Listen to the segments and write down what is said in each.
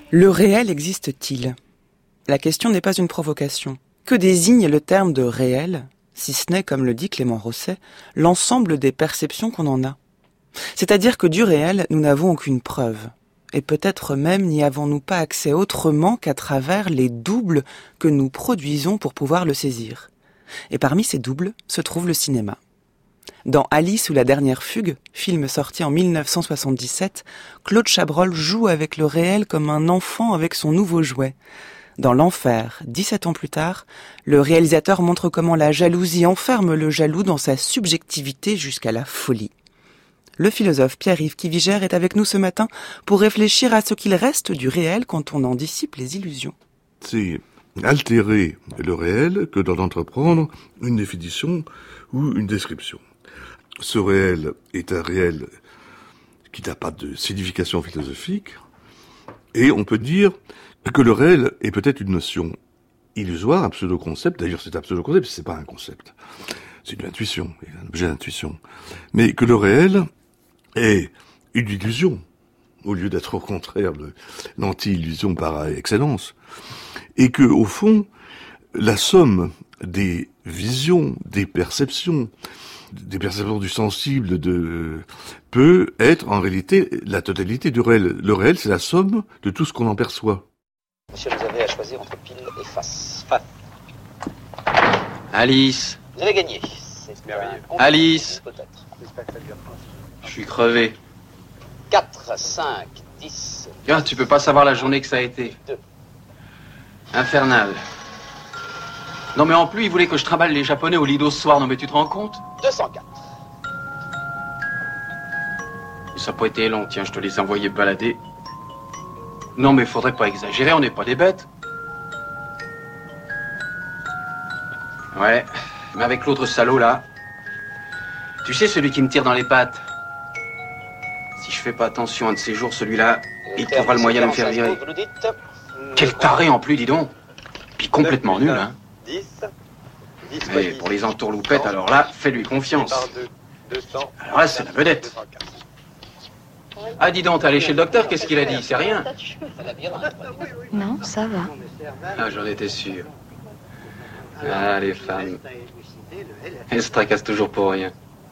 Le réel existe-t-il ? La question n'est pas une provocation. Que désigne le terme de réel, si ce n'est, comme le dit Clément Rosset, l'ensemble des perceptions qu'on en a ? C'est-à-dire que du réel, nous n'avons aucune preuve. Et peut-être même n'y avons-nous pas accès autrement qu'à travers les doubles que nous produisons pour pouvoir le saisir. Et parmi ces doubles se trouve le cinéma. Dans Alice ou la dernière fugue, film sorti en 1977, Claude Chabrol joue avec le réel comme un enfant avec son nouveau jouet. Dans L'Enfer, 17 ans plus tard, le réalisateur montre comment la jalousie enferme le jaloux dans sa subjectivité jusqu'à la folie. Le philosophe Pierre-Yves Kivigère est avec nous ce matin pour réfléchir à ce qu'il reste du réel quand on en dissipe les illusions. C'est altérer le réel que d'en entreprendre une définition ou une description. Ce réel est un réel qui n'a pas de signification philosophique, et on peut dire que le réel est peut-être une notion illusoire, un pseudo-concept. D'ailleurs, c'est un pseudo-concept, c'est pas un concept. C'est une intuition, un objet d'intuition. Mais que le réel est une illusion, au lieu d'être au contraire l'anti-illusion par excellence. Et que, au fond, la somme des visions, des perceptions du sensible, peut être en réalité la totalité du réel. Le réel, c'est la somme de tout ce qu'on en perçoit. Monsieur, vous avez à choisir entre pile et face. Alice. Vous avez gagné. C'est merveilleux. Alice. Peut-être. Je suis crevé. 4, 5, 10. Tiens, tu peux pas savoir la journée que ça a été. 2. Infernal. Non mais en plus, il voulait que je trimballe les Japonais au Lido ce soir, non mais tu te rends compte ? 204. Ça n'a pas été long, tiens, je te les ai envoyés balader. Non mais faudrait pas exagérer, on n'est pas des bêtes. Ouais, mais avec l'autre salaud là, tu sais celui qui me tire dans les pattes. Si je fais pas attention un de ces jours, celui-là, il trouvera le moyen de me faire virer. Quel taré en plus, dis donc. Puis complètement nul, hein. 10. Mais pour les entourloupettes, alors là, fais-lui confiance. Alors là, c'est la vedette. Ah, dis donc, t'es allé chez le docteur, qu'est-ce qu'il a dit ? C'est rien. Non, ça va. Ah, j'en étais sûr. Ah, les femmes. Elles se tracassent toujours pour rien.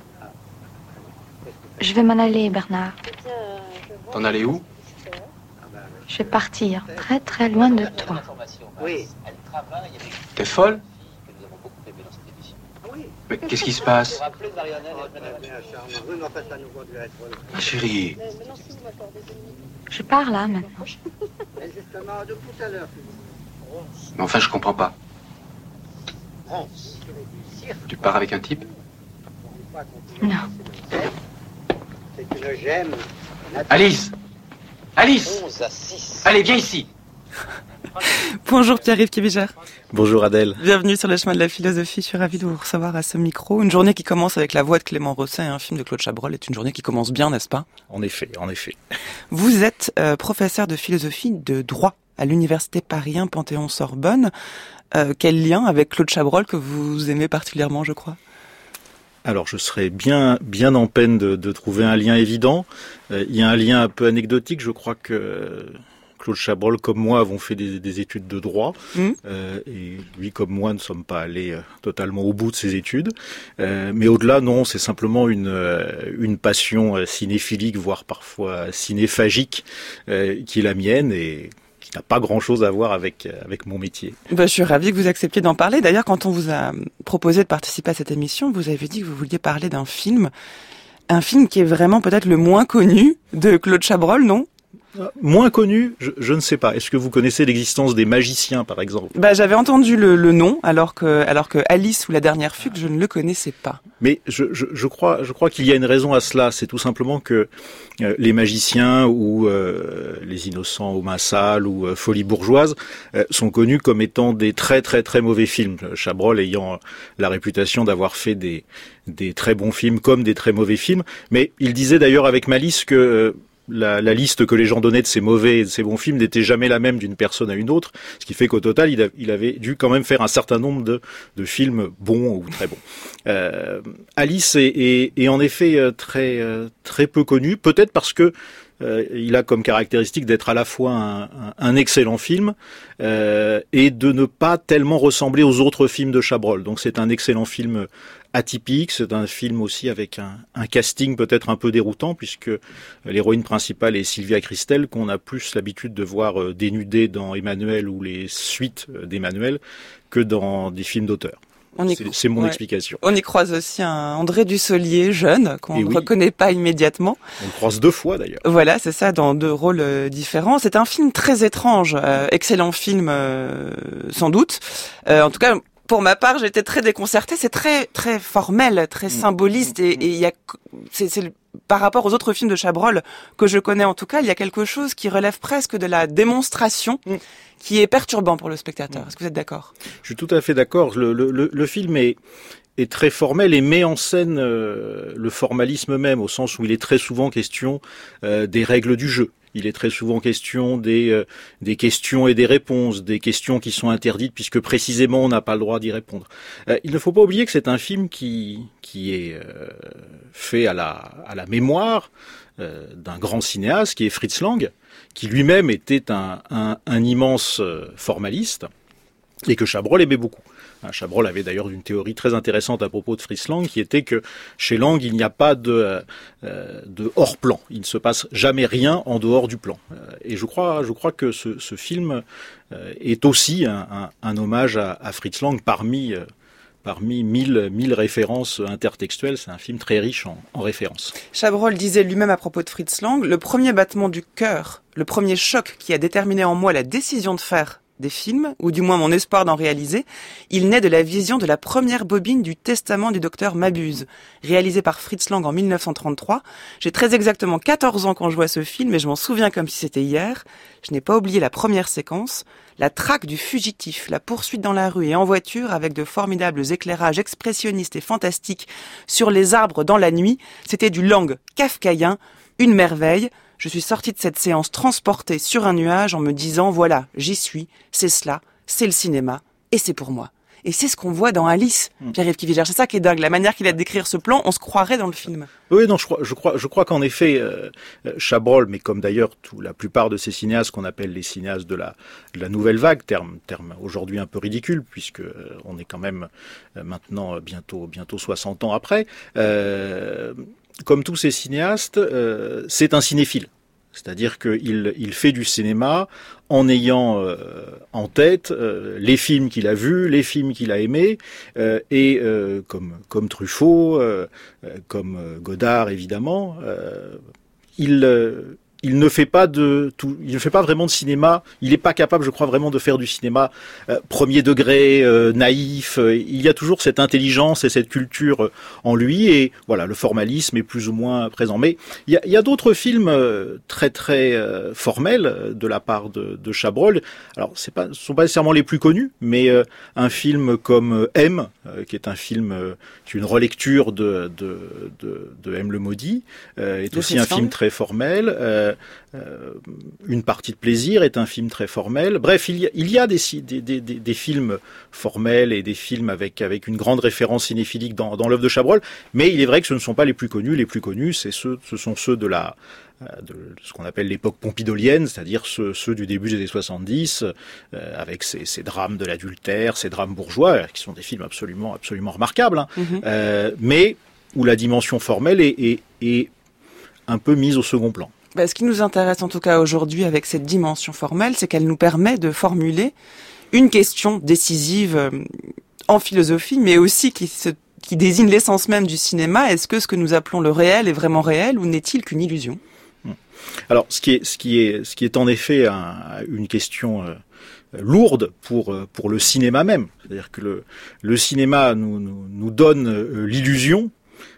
Je vais m'en aller, Bernard. T'en allais où ? Je vais partir très très loin de toi. T'es folle ? Mais qu'est-ce qui se passe ? Ma chérie. Je pars là maintenant. Mais enfin, je comprends pas. Tu pars avec un type ? Non. Alice ! Alice ! 11 à 6. Allez, viens ici. Bonjour Pierre-Yves Kivigère. Bonjour Adèle. Bienvenue sur le chemin de la philosophie. Je suis ravie de vous recevoir à ce micro. Une journée qui commence avec la voix de Clément Rosset, un film de Claude Chabrol, est une journée qui commence bien, n'est-ce pas ? En effet. Vous êtes professeur de philosophie de droit à l'université Paris 1 Panthéon-Sorbonne. Quel lien avec Claude Chabrol que vous aimez particulièrement, je crois ? Alors je serais bien en peine de trouver un lien évident. Il y a un lien un peu anecdotique. Je crois que Claude Chabrol, comme moi, avons fait des études de droit. Et lui, comme moi, ne sommes pas allés totalement au bout de ses études. Mais au-delà, non, c'est simplement une passion cinéphilique, voire parfois cinéphagique, qui est la mienne et qui n'a pas grand-chose à voir avec mon métier. Je suis ravie que vous acceptiez d'en parler. D'ailleurs, quand on vous a proposé de participer à cette émission, vous avez dit que vous vouliez parler d'un film. Un film qui est vraiment peut-être le moins connu de Claude Chabrol, non ? Moins connu, je ne sais pas. Est-ce que vous connaissez l'existence des magiciens, par exemple ? J'avais entendu le nom, alors que Alice ou la dernière fugue, je ne le connaissais pas. Mais je crois qu'il y a une raison à cela. C'est tout simplement que les magiciens ou les innocents aux mains sales ou Folie bourgeoise sont connus comme étant des très très très mauvais films. Chabrol ayant la réputation d'avoir fait des très bons films comme des très mauvais films. Mais il disait d'ailleurs avec malice que la liste que les gens donnaient de ces mauvais et de ces bons films n'était jamais la même d'une personne à une autre, ce qui fait qu'au total, il avait dû quand même faire un certain nombre de films bons ou très bons. Alice est en effet très peu connu, peut-être parce que il a comme caractéristique d'être à la fois un excellent film et de ne pas tellement ressembler aux autres films de Chabrol. Donc c'est un excellent film atypique, c'est un film aussi avec un casting peut-être un peu déroutant, puisque l'héroïne principale est Sylvia Christel, qu'on a plus l'habitude de voir dénudée dans Emmanuel ou les suites d'Emmanuel que dans des films d'auteur. C'est mon explication. On y croise aussi un André Dussolier, jeune, qu'on ne reconnaît pas immédiatement. On le croise 2 fois d'ailleurs. Voilà, c'est ça, dans 2 rôles différents. C'est un film très étrange, excellent film sans doute. En tout cas, pour ma part, j'étais très déconcertée. C'est très très formel, très symboliste, et il y a, par rapport aux autres films de Chabrol que je connais en tout cas, il y a quelque chose qui relève presque de la démonstration, qui est perturbant pour le spectateur. Est-ce que vous êtes d'accord ? Je suis tout à fait d'accord. Le film est très formel et met en scène le formalisme même, au sens où il est très souvent question des règles du jeu. Il est très souvent question des questions et des réponses, des questions qui sont interdites puisque précisément on n'a pas le droit d'y répondre. Il ne faut pas oublier que c'est un film qui est fait à la mémoire d'un grand cinéaste qui est Fritz Lang, qui lui-même était un immense formaliste et que Chabrol aimait beaucoup. Chabrol avait d'ailleurs une théorie très intéressante à propos de Fritz Lang, qui était que chez Lang, il n'y a pas de hors-plan. Il ne se passe jamais rien en dehors du plan. Et je crois que ce film est aussi un hommage à Fritz Lang parmi 1000 références intertextuelles. C'est un film très riche en références. Chabrol disait lui-même à propos de Fritz Lang, le premier battement du cœur, le premier choc qui a déterminé en moi la décision de faire des films, ou du moins mon espoir d'en réaliser, il naît de la vision de la première bobine du Testament du docteur Mabuse, réalisé par Fritz Lang en 1933. J'ai très exactement 14 ans quand je vois ce film, et je m'en souviens comme si c'était hier. Je n'ai pas oublié la première séquence, la traque du fugitif, la poursuite dans la rue et en voiture avec de formidables éclairages expressionnistes et fantastiques sur les arbres dans la nuit. C'était du Lang kafkaïen, une merveille. Je suis sortie de cette séance transportée sur un nuage en me disant, voilà, j'y suis, c'est cela, c'est le cinéma, et c'est pour moi. Et c'est ce qu'on voit dans Alice, Pierre-Yves Cuvillier. C'est ça qui est dingue, la manière qu'il a de décrire ce plan, on se croirait dans le film. Oui, non, je crois qu'en effet, Chabrol, mais comme d'ailleurs la plupart de ces cinéastes qu'on appelle les cinéastes de la nouvelle vague, terme aujourd'hui un peu ridicule, puisque on est quand même maintenant bientôt 60 ans après, comme tous ces cinéastes, c'est un cinéphile. C'est-à-dire qu'il fait du cinéma en ayant en tête les films qu'il a vus, les films qu'il a aimés, et comme Truffaut, comme Godard évidemment, il ne fait pas vraiment de cinéma. Il n'est pas capable, je crois, vraiment de faire du cinéma premier degré, naïf. Il y a toujours cette intelligence et cette culture en lui. Et voilà, le formalisme est plus ou moins présent. Mais il y a d'autres films très très formels de la part de Chabrol. Alors, ce sont pas nécessairement les plus connus, mais un film comme M, qui est un film, qui est une relecture de M le Maudit, est aussi un film très formel. Une partie de plaisir est un film très formel. Bref, il y a des films formels et des films avec une grande référence cinéphilique dans l'œuvre de Chabrol, mais il est vrai que ce ne sont pas les plus connus. Les plus connus, ce sont ceux de ce qu'on appelle l'époque pompidolienne, c'est-à-dire ceux du début des années 70, avec ces drames de l'adultère, ces drames bourgeois, qui sont des films absolument remarquables, mais où la dimension formelle est un peu mise au second plan. Ce qui nous intéresse en tout cas aujourd'hui avec cette dimension formelle, c'est qu'elle nous permet de formuler une question décisive en philosophie, mais aussi qui désigne l'essence même du cinéma. Est-ce que ce que nous appelons le réel est vraiment réel ou n'est-il qu'une illusion ? Alors, ce qui est en effet une question lourde pour le cinéma même, c'est-à-dire que le cinéma nous donne l'illusion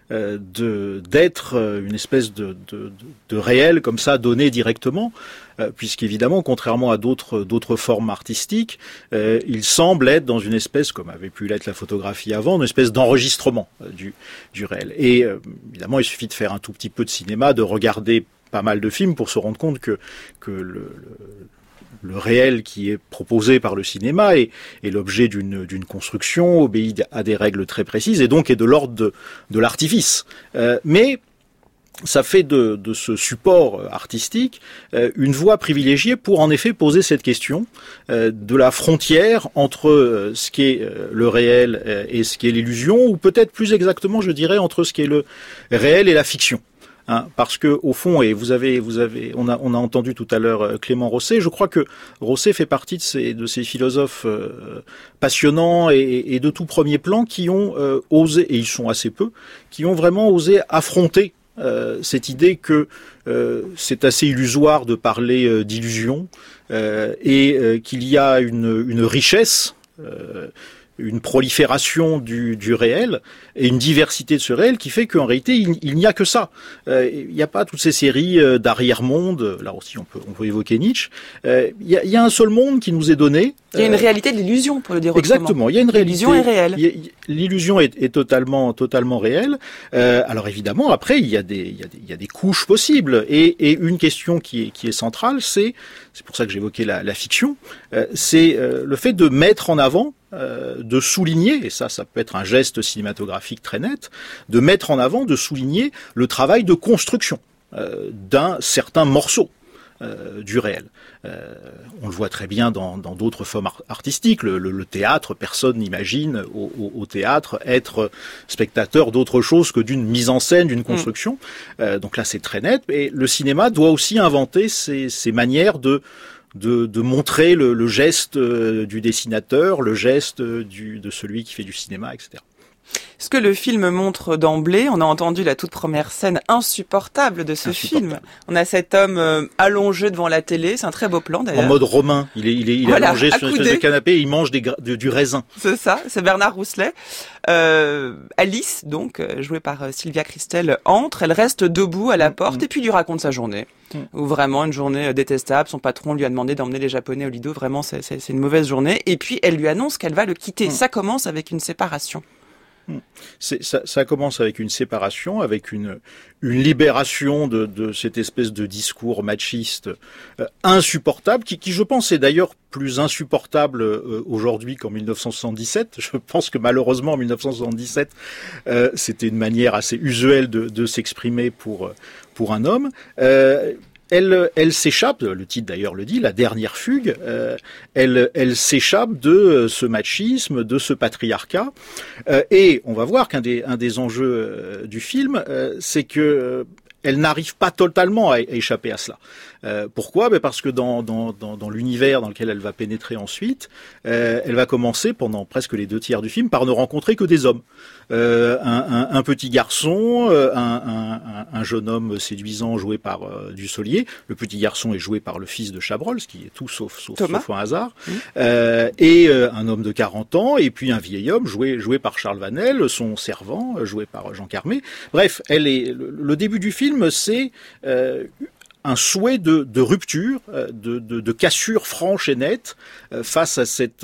d'être une espèce de réel comme ça donné directement, puisqu'évidemment, contrairement à d'autres formes artistiques, il semble être dans une espèce, comme avait pu l'être la photographie avant, une espèce d'enregistrement du réel. Et évidemment, il suffit de faire un tout petit peu de cinéma, de regarder pas mal de films pour se rendre compte que le réel qui est proposé par le cinéma est l'objet d'une construction, obéit à des règles très précises et donc est de l'ordre de l'artifice. Mais ça fait de ce support artistique une voie privilégiée pour en effet poser cette question de la frontière entre ce qui est le réel et ce qui est l'illusion, ou peut-être plus exactement, je dirais, entre ce qui est le réel et la fiction. Parce que au fond, et on a entendu tout à l'heure Clément Rosset. Je crois que Rosset fait partie de ces philosophes passionnants et de tout premier plan qui ont osé, et ils sont assez peu, qui ont vraiment osé affronter cette idée que c'est assez illusoire de parler d'illusion et qu'il y a une richesse, une prolifération du réel et une diversité de ce réel qui fait qu'en réalité il n'y a que ça. Il n'y a pas toutes ces séries d'arrière-monde. Là aussi on peut évoquer Nietzsche. Il y a un seul monde qui nous est donné. Il y a une réalité de l'illusion, pour le dire autrement. Exactement. Il y a une réalité. L'illusion est réelle. L'illusion est totalement réelle. Alors évidemment après il y a des couches possibles et une question qui est centrale, c'est pour ça que j'évoquais la fiction, c'est le fait de mettre en avant, de souligner, et ça peut être un geste cinématographique très net, de mettre en avant, de souligner le travail de construction d'un certain morceau du réel. On le voit très bien dans d'autres formes artistiques. Le théâtre, personne n'imagine au théâtre être spectateur d'autre chose que d'une mise en scène, d'une construction. Donc là, c'est très net. Et le cinéma doit aussi inventer ces manières de montrer le geste du dessinateur, le geste de celui qui fait du cinéma, etc. Ce que le film montre d'emblée, on a entendu la toute première scène insupportable de ce film. On a cet homme allongé devant la télé, c'est un très beau plan d'ailleurs. En mode romain, il est voilà, allongé sur une espèce de canapé et il mange du raisin. C'est ça, c'est Bernard Rousselet. Alice, donc, jouée par Sylvia Kristel, entre, elle reste debout à la porte et puis lui raconte sa journée. Ou vraiment une journée détestable, son patron lui a demandé d'emmener les Japonais au Lido, vraiment c'est une mauvaise journée. Et puis elle lui annonce qu'elle va le quitter. Ça commence avec une séparation. Ça commence avec une séparation, avec une libération de cette espèce de discours machiste insupportable, qui je pense est d'ailleurs plus insupportable aujourd'hui qu'en 1977. Je pense que malheureusement en 1977 c'était une manière assez usuelle de s'exprimer pour un homme. Elle s'échappe, le titre d'ailleurs le dit, la dernière fugue, elle s'échappe de ce machisme, de ce patriarcat, et on va voir qu'un des enjeux du film, c'est que elle n'arrive pas totalement à échapper à cela. Pourquoi ? Parce que dans l'univers dans lequel elle va pénétrer ensuite, elle va commencer pendant presque les 2/3 du film par ne rencontrer que des hommes. Un petit garçon, un jeune homme séduisant joué par Dussolier. Le petit garçon est joué par le fils de Chabrol, ce qui est tout sauf un hasard. Et un homme de 40 ans, et puis un vieil homme joué par Charles Vanel, son servant, joué par Jean Carmé. Bref, le début du film, c'est un souhait de rupture, de cassure franche et nette face à cet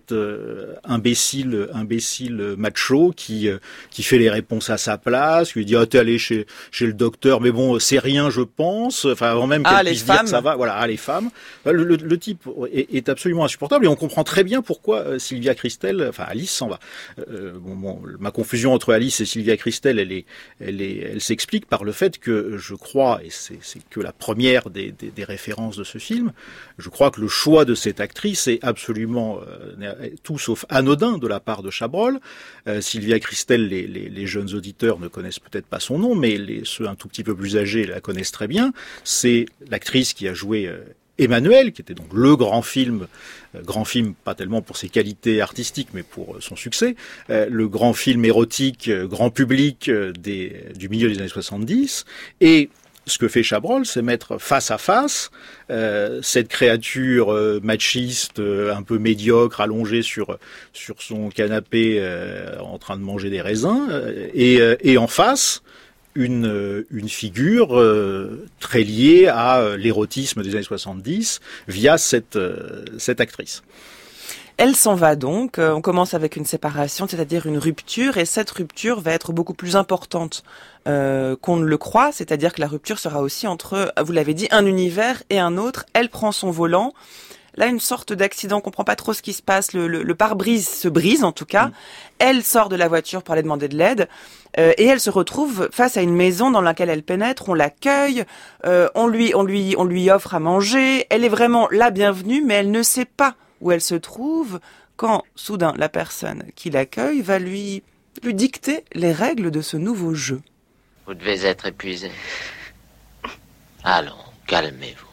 imbécile macho qui fait les réponses à sa place, qui lui dit t'es allé chez le docteur, mais bon c'est rien je pense, enfin avant même qu'elle puisse dire que ça va, voilà les femmes. Le type est absolument insupportable et on comprend très bien pourquoi Sylvia Kristel, enfin Alice s'en va. Ma confusion entre Alice et Sylvia Kristel, elle s'explique par le fait que je crois, et c'est que la première des références de ce film, je crois que le choix de cette actrice est absolument tout sauf anodin de la part de Chabrol. Sylvia Kristel, les jeunes auditeurs ne connaissent peut-être pas son nom, mais ceux un tout petit peu plus âgés la connaissent très bien. C'est l'actrice qui a joué Emmanuel, qui était donc le grand film pas tellement pour ses qualités artistiques, mais pour son succès, le grand film érotique, grand public du milieu des années 70, et ce que fait Chabrol, c'est mettre face à face cette créature machiste, un peu médiocre, allongée sur son canapé, en train de manger des raisins, et en face une figure très liée à l'érotisme des années 70 via cette actrice. Elle s'en va donc, on commence avec une séparation, c'est-à-dire une rupture, et cette rupture va être beaucoup plus importante qu'on ne le croit, c'est-à-dire que la rupture sera aussi entre, vous l'avez dit, un univers et un autre. Elle prend son volant, là une sorte d'accident, on comprend pas trop ce qui se passe, le pare-brise se brise en tout cas. Elle sort de la voiture pour aller demander de l'aide et elle se retrouve face à une maison dans laquelle elle pénètre, on l'accueille, on lui offre à manger, elle est vraiment la bienvenue mais elle ne sait pas où elle se trouve quand soudain la personne qui l'accueille va lui dicter les règles de ce nouveau jeu. Vous devez être épuisé. Allons, calmez-vous.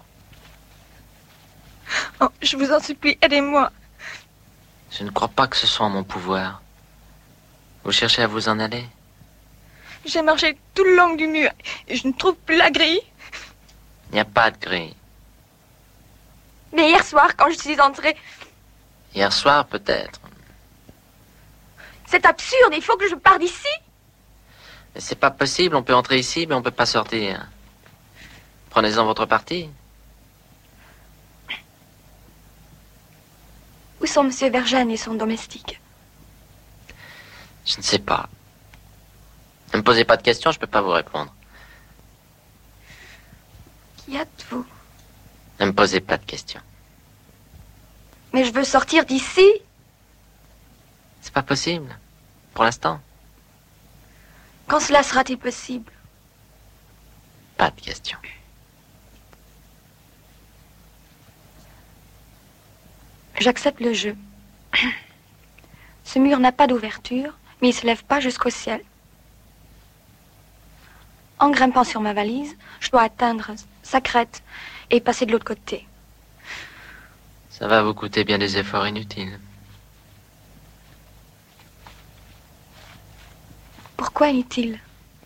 Oh, je vous en supplie, aidez-moi. Je ne crois pas que ce soit en mon pouvoir. Vous cherchez à vous en aller? J'ai marché tout le long du mur et je ne trouve plus la grille. Il n'y a pas de grille. Mais hier soir, quand je suis entrée... Hier soir, peut-être. C'est absurde, il faut que je parte d'ici. Mais c'est pas possible, on peut entrer ici, mais on peut pas sortir. Prenez-en votre parti. Où sont Monsieur Vergène et son domestique? Je ne sais pas. Ne me posez pas de questions, je peux pas vous répondre. Qui êtes-vous? Ne me posez pas de questions. Mais je veux sortir d'ici. C'est pas possible. Pour l'instant. Quand cela sera-t-il possible? Pas de questions. J'accepte le jeu. Ce mur n'a pas d'ouverture, mais il ne se lève pas jusqu'au ciel. En grimpant sur ma valise, je dois atteindre sa crête et passer de l'autre côté. Ça va vous coûter bien des efforts inutiles. Pourquoi inutile?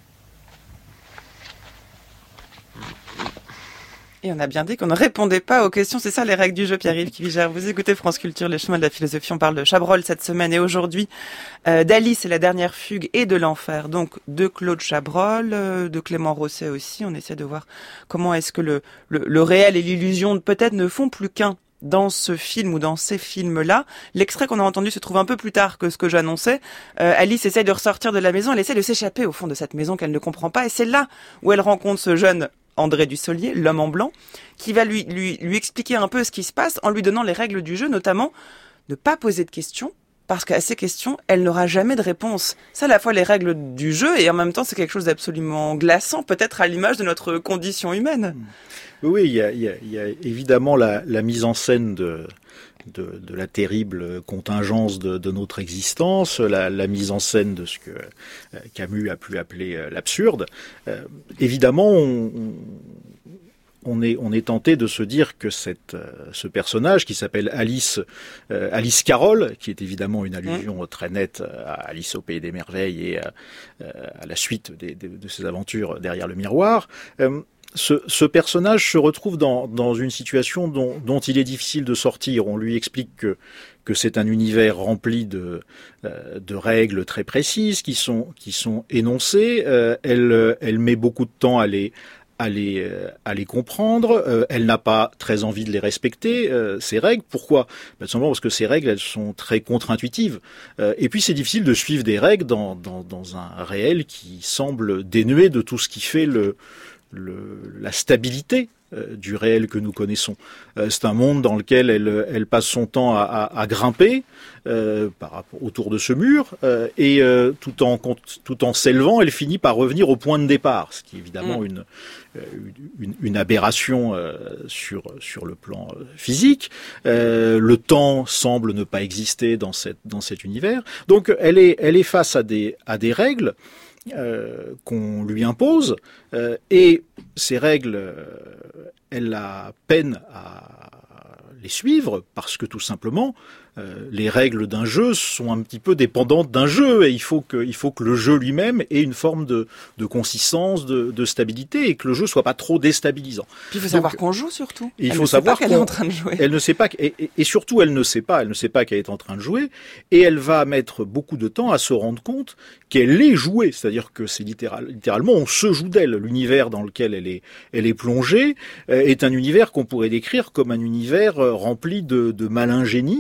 Et on a bien dit qu'on ne répondait pas aux questions. C'est ça les règles du jeu, Pierre-Yves Quivigère. Vous écoutez France Culture, les chemins de la philosophie. On parle de Chabrol cette semaine et aujourd'hui d'Alice et la dernière fugue et de l'enfer. Donc de Claude Chabrol, de Clément Rosset aussi. On essaie de voir comment est-ce que le réel et l'illusion peut-être ne font plus qu'un dans ce film ou dans ces films-là. L'extrait qu'on a entendu se trouve un peu plus tard que ce que j'annonçais. Alice essaye de ressortir de la maison. Elle essaie de s'échapper au fond de cette maison qu'elle ne comprend pas. Et c'est là où elle rencontre ce jeune André Dussolier, l'homme en blanc, qui va lui expliquer un peu ce qui se passe en lui donnant les règles du jeu, notamment ne pas poser de questions, parce qu'à ces questions, elle n'aura jamais de réponse. C'est à la fois les règles du jeu et en même temps c'est quelque chose d'absolument glaçant, peut-être à l'image de notre condition humaine. Oui, il y a évidemment la mise en scène de la terrible contingence de notre existence, la mise en scène de ce que Camus a pu appeler l'absurde. Évidemment, on est tenté de se dire que ce personnage qui s'appelle Alice Carroll, qui est évidemment une allusion très nette à Alice au Pays des Merveilles et à la suite de ses aventures derrière le miroir, ce personnage se retrouve dans une situation dont il est difficile de sortir. On lui explique que c'est un univers rempli de règles très précises qui sont énoncées. Elle met beaucoup de temps à les comprendre. Elle n'a pas très envie de les respecter, ces règles. Pourquoi? Simplement parce que ces règles, elles sont très contre-intuitives. Et puis c'est difficile de suivre des règles dans un réel qui semble dénué de tout ce qui fait la stabilité du réel que nous connaissons. C'est un monde dans lequel elle passe son temps à grimper autour de ce mur et tout en s'élevant, elle finit par revenir au point de départ, ce qui est évidemment une aberration sur le plan physique. Le temps semble ne pas exister dans cet univers. Donc elle est face à des règles qu'on lui impose, et ces règles, elle a peine à les suivre parce que tout simplement les règles d'un jeu sont un petit peu dépendantes d'un jeu et il faut que le jeu lui-même ait une forme de consistance, de stabilité et que le jeu soit pas trop déstabilisant. Puis il faut savoir qu'on joue surtout. Il faut savoir qu'elle est en train de jouer. Elle ne sait pas et surtout elle ne sait pas qu'elle est en train de jouer et elle va mettre beaucoup de temps à se rendre compte qu'elle est jouée, c'est-à-dire que c'est littéralement on se joue d'elle. L'univers dans lequel elle est plongée est un univers qu'on pourrait décrire comme un univers rempli de malin génie.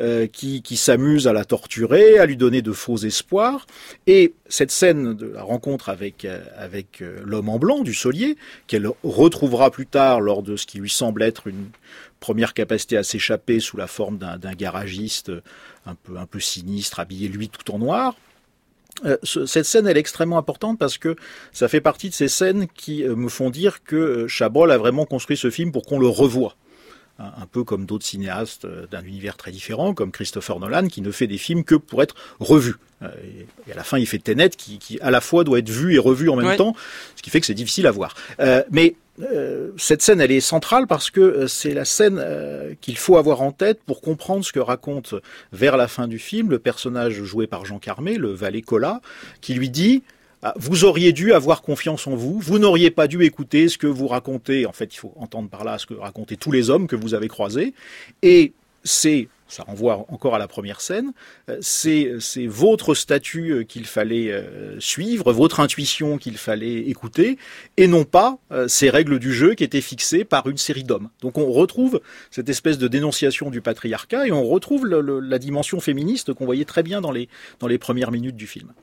qui s'amuse à la torturer, à lui donner de faux espoirs. Et cette scène de la rencontre avec l'homme en blanc du Solier, qu'elle retrouvera plus tard lors de ce qui lui semble être une première capacité à s'échapper sous la forme d'un garagiste un peu sinistre, habillé lui tout en noir. Cette scène, elle est extrêmement importante parce que ça fait partie de ces scènes qui me font dire que Chabrol a vraiment construit ce film pour qu'on le revoie. Un peu comme d'autres cinéastes d'un univers très différent, comme Christopher Nolan, qui ne fait des films que pour être revu. Et à la fin, il fait Tenet, qui à la fois doit être vu et revu en même temps, ce qui fait que c'est difficile à voir. Mais cette scène, elle est centrale parce que c'est la scène qu'il faut avoir en tête pour comprendre ce que raconte vers la fin du film le personnage joué par Jean Carmé, le valet Colas, qui lui dit: vous auriez dû avoir confiance en vous, vous n'auriez pas dû écouter ce que vous racontez. En fait, il faut entendre par là ce que racontaient tous les hommes que vous avez croisés. Et ça renvoie encore à la première scène, c'est votre statut qu'il fallait suivre, votre intuition qu'il fallait écouter, et non pas ces règles du jeu qui étaient fixées par une série d'hommes. Donc on retrouve cette espèce de dénonciation du patriarcat, et on retrouve la dimension féministe qu'on voyait très bien dans les premières minutes du film.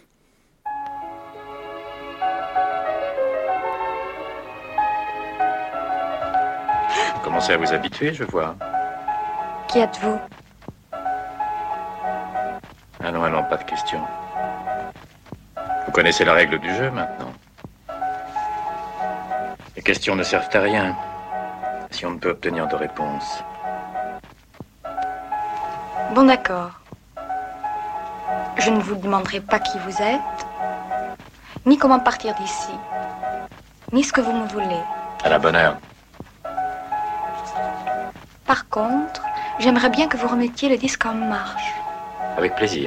Vous commencez à vous habituer, je vois. Qui êtes-vous? Allons, pas de questions. Vous connaissez la règle du jeu maintenant. Les questions ne servent à rien si on ne peut obtenir de réponse. Bon, d'accord. Je ne vous demanderai pas qui vous êtes, ni comment partir d'ici, ni ce que vous me voulez. À la bonne heure. Par contre, j'aimerais bien que vous remettiez le disque en marche. Avec plaisir.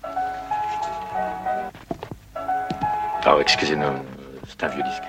Alors, excusez-nous, c'est un vieux disque.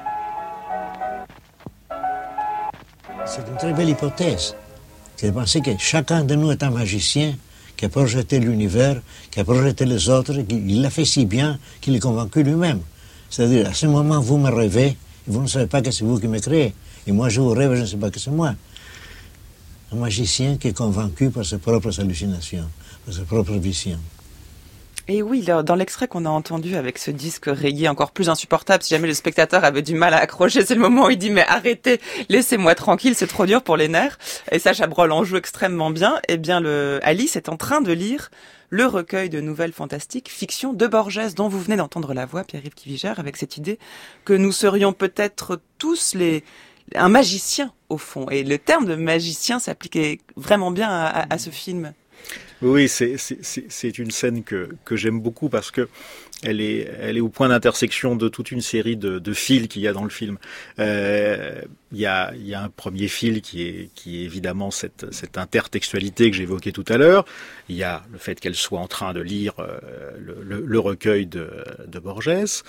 C'est une très belle hypothèse. C'est de penser que chacun de nous est un magicien qui a projeté l'univers, qui a projeté les autres, il l'a fait si bien qu'il est convaincu lui-même. C'est-à-dire, à ce moment, vous me rêvez, et vous ne savez pas que c'est vous qui me créez. Et moi, je vous rêve, je ne sais pas que c'est moi. Un magicien qui est convaincu par ses propres hallucinations, par ses propres visions. Et oui, dans l'extrait qu'on a entendu avec ce disque rayé encore plus insupportable, si jamais le spectateur avait du mal à accrocher, c'est le moment où il dit « mais arrêtez, laissez-moi tranquille, c'est trop dur pour les nerfs ». Et ça, Chabrol en joue extrêmement bien. Eh bien, Alice est en train de lire le recueil de nouvelles fantastiques, fiction de Borges, dont vous venez d'entendre la voix, Pierre-Yves Kivigère, avec cette idée que nous serions peut-être tous un magicien, au fond. Et le terme de magicien s'appliquait vraiment bien à ce film. Oui, c'est une scène que j'aime beaucoup parce que elle est au point d'intersection de toute une série de fils qu'il y a dans le film. Il y a un premier fil qui est évidemment cette intertextualité que j'évoquais tout à l'heure. Il y a le fait qu'elle soit en train de lire le recueil de Borges.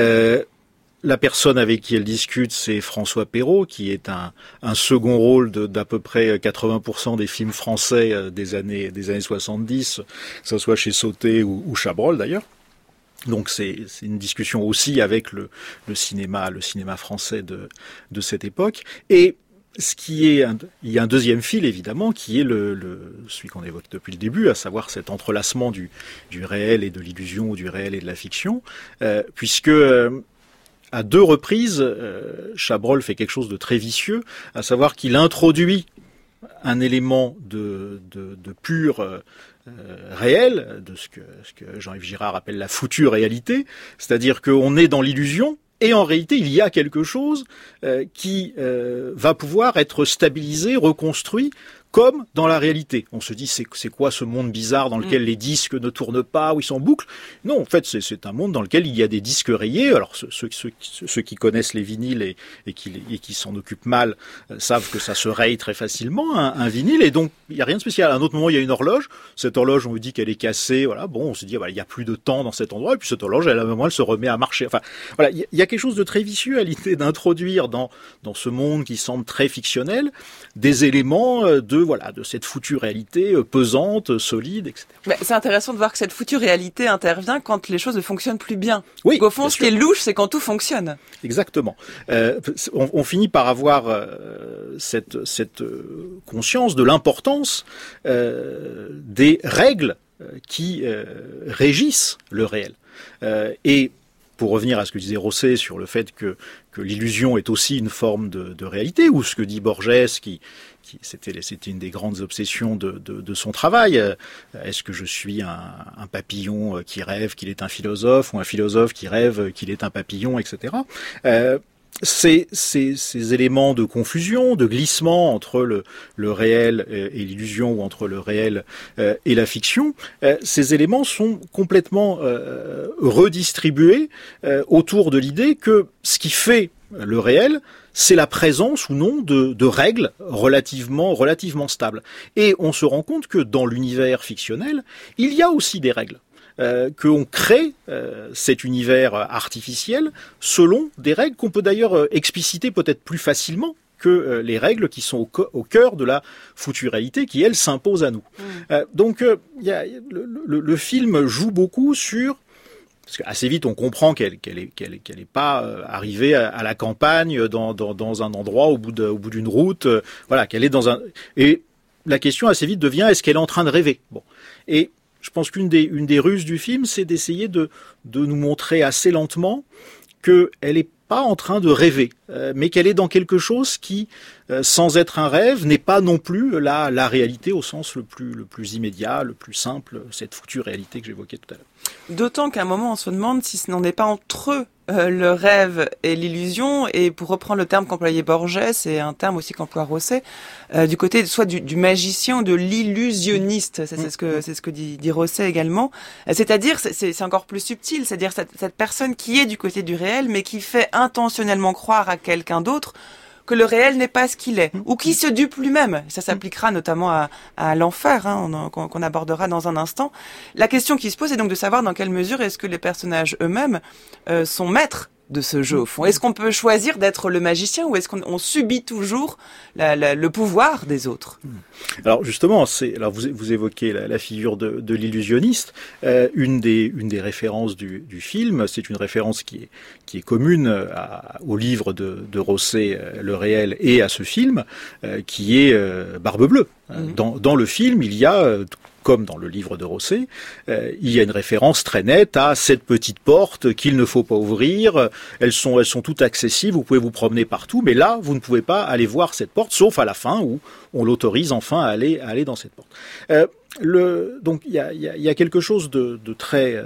La personne avec qui elle discute, c'est François Perrault, qui est un second rôle d'à peu près 80% des films français des années 70, que ce soit chez Sauté ou Chabrol d'ailleurs. Donc c'est une discussion aussi avec le cinéma français de cette époque. Et il y a un deuxième fil évidemment qui est celui qu'on évoque depuis le début, à savoir cet entrelacement du réel et de l'illusion, ou du réel et de la fiction, puisque à deux reprises, Chabrol fait quelque chose de très vicieux, à savoir qu'il introduit un élément de pur réel, de ce que Jean-Yves Girard appelle la foutue réalité, c'est-à-dire qu'on est dans l'illusion, et en réalité il y a quelque chose qui va pouvoir être stabilisé, reconstruit, comme dans la réalité. On se dit, c'est quoi ce monde bizarre dans lequel les disques ne tournent pas, où ils sont en boucle? Non, en fait, c'est un monde dans lequel il y a des disques rayés. Alors, ceux qui connaissent les vinyles et qui s'en occupent mal savent que ça se raye très facilement, un vinyle, et donc, il n'y a rien de spécial. À un autre moment, il y a une horloge. Cette horloge, on vous dit qu'elle est cassée, voilà. Bon, on se dit, il y a plus de temps dans cet endroit, et puis cette horloge, à un moment, elle se remet à marcher. Enfin, voilà, il y a quelque chose de très vicieux à l'idée d'introduire dans ce monde qui semble très fictionnel des éléments de de cette foutue réalité pesante, solide, etc. Mais c'est intéressant de voir que cette foutue réalité intervient quand les choses ne fonctionnent plus bien. Oui. Donc, au fond, ce qui est louche, c'est quand tout fonctionne. Exactement. On finit par avoir cette conscience de l'importance des règles qui régissent le réel. Et pour revenir à ce que disait Rosset sur le fait que l'illusion est aussi une forme de réalité, ou ce que dit Borges, qui c'était une des grandes obsessions de son travail. Est-ce que je suis un papillon qui rêve qu'il est un philosophe, ou un philosophe qui rêve qu'il est un papillon, etc. Ces éléments de confusion, de glissement entre le réel et l'illusion, ou entre le réel et la fiction, ces éléments sont complètement redistribués autour de l'idée que ce qui fait le réel, c'est la présence ou non de règles relativement stables. Et on se rend compte que dans l'univers fictionnel, il y a aussi des règles. Qu'on crée cet univers artificiel selon des règles qu'on peut d'ailleurs expliciter peut-être plus facilement que les règles qui sont au cœur de la foutue réalité qui, elle, s'impose à nous. Donc, le film joue beaucoup sur... Parce qu'assez vite, on comprend qu'elle est pas arrivée à la campagne dans un endroit au bout d'une route, qu'elle est dans un... Et la question assez vite devient, est-ce qu'elle est en train de rêver ? Bon. Et je pense qu'une des ruses du film, c'est d'essayer de nous montrer assez lentement qu'elle n'est pas en train de rêver, mais qu'elle est dans quelque chose qui, sans être un rêve, n'est pas non plus la réalité au sens le plus immédiat, le plus simple, cette foutue réalité que j'évoquais tout à l'heure. D'autant qu'à un moment, on se demande si ce n'en est pas entre eux le rêve et l'illusion, et pour reprendre le terme qu'employait Borges, et un terme aussi qu'emploie Rosset, du côté soit du magicien ou de l'illusionniste, c'est ce que dit Rosset également, c'est-à-dire c'est encore plus subtil, c'est-à-dire cette personne qui est du côté du réel, mais qui fait intentionnellement croire à quelqu'un d'autre que le réel n'est pas ce qu'il est, ou qui se dupe lui-même. Ça s'appliquera notamment à l'enfer, qu'on abordera dans un instant. La question qui se pose est donc de savoir dans quelle mesure est-ce que les personnages eux-mêmes sont maîtres de ce jeu au fond. Est-ce qu'on peut choisir d'être le magicien, ou est-ce qu'on subit toujours le pouvoir des autres ? Alors justement, vous évoquez la figure de l'illusionniste. Une des références du film, c'est une référence qui est commune au livre de Rosset, Le réel, et à ce film, qui est Barbe bleue. Dans le film, il y a comme dans le livre de Rosset, il y a une référence très nette à cette petite porte qu'il ne faut pas ouvrir. Elles sont toutes accessibles, vous pouvez vous promener partout, mais là, vous ne pouvez pas aller voir cette porte, sauf à la fin où on l'autorise enfin à aller dans cette porte. Donc il y a quelque chose de très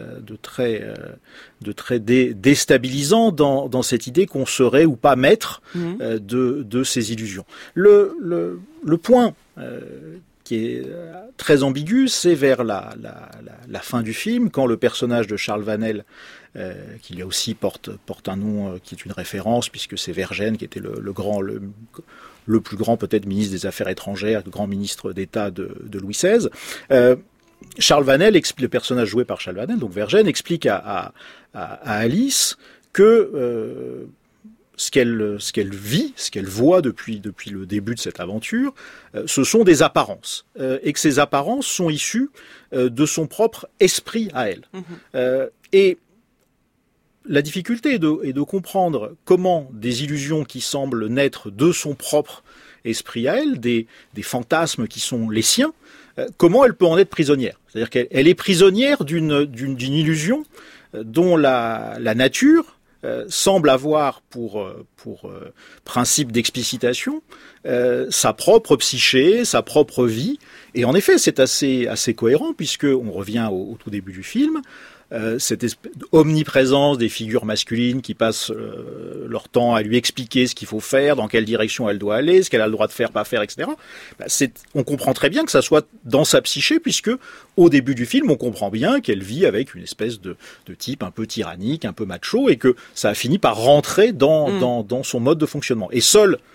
déstabilisant dans cette idée qu'on serait ou pas maître de ces illusions. Le point qui est très ambigu, c'est vers la fin du film, quand le personnage de Charles Vanel, qui lui aussi porte un nom qui est une référence, puisque c'est Vergennes qui était le plus grand peut-être ministre des Affaires étrangères, le grand ministre d'État de Louis XVI. Charles Vanel, le personnage joué par Charles Vanel, donc Vergennes, explique à Alice que ce qu'elle vit, ce qu'elle voit depuis le début de cette aventure, ce sont des apparences, et que ces apparences sont issues de son propre esprit à elle. Et la difficulté est de comprendre comment des illusions qui semblent naître de son propre esprit à elle, des fantasmes qui sont les siens, comment elle peut en être prisonnière. C'est-à-dire qu'elle est prisonnière d'une illusion dont la nature semble avoir pour principe d'explicitation sa propre psyché, sa propre vie. Et en effet, c'est assez cohérent, puisque on revient au tout début du film. Cette omniprésence des figures masculines qui passent leur temps à lui expliquer ce qu'il faut faire, dans quelle direction elle doit aller, ce qu'elle a le droit de faire, pas faire, etc. On comprend très bien que ça soit dans sa psyché, puisque au début du film, on comprend bien qu'elle vit avec une espèce de type un peu tyrannique, un peu macho, et que ça a fini par rentrer dans son mode de fonctionnement. Et seul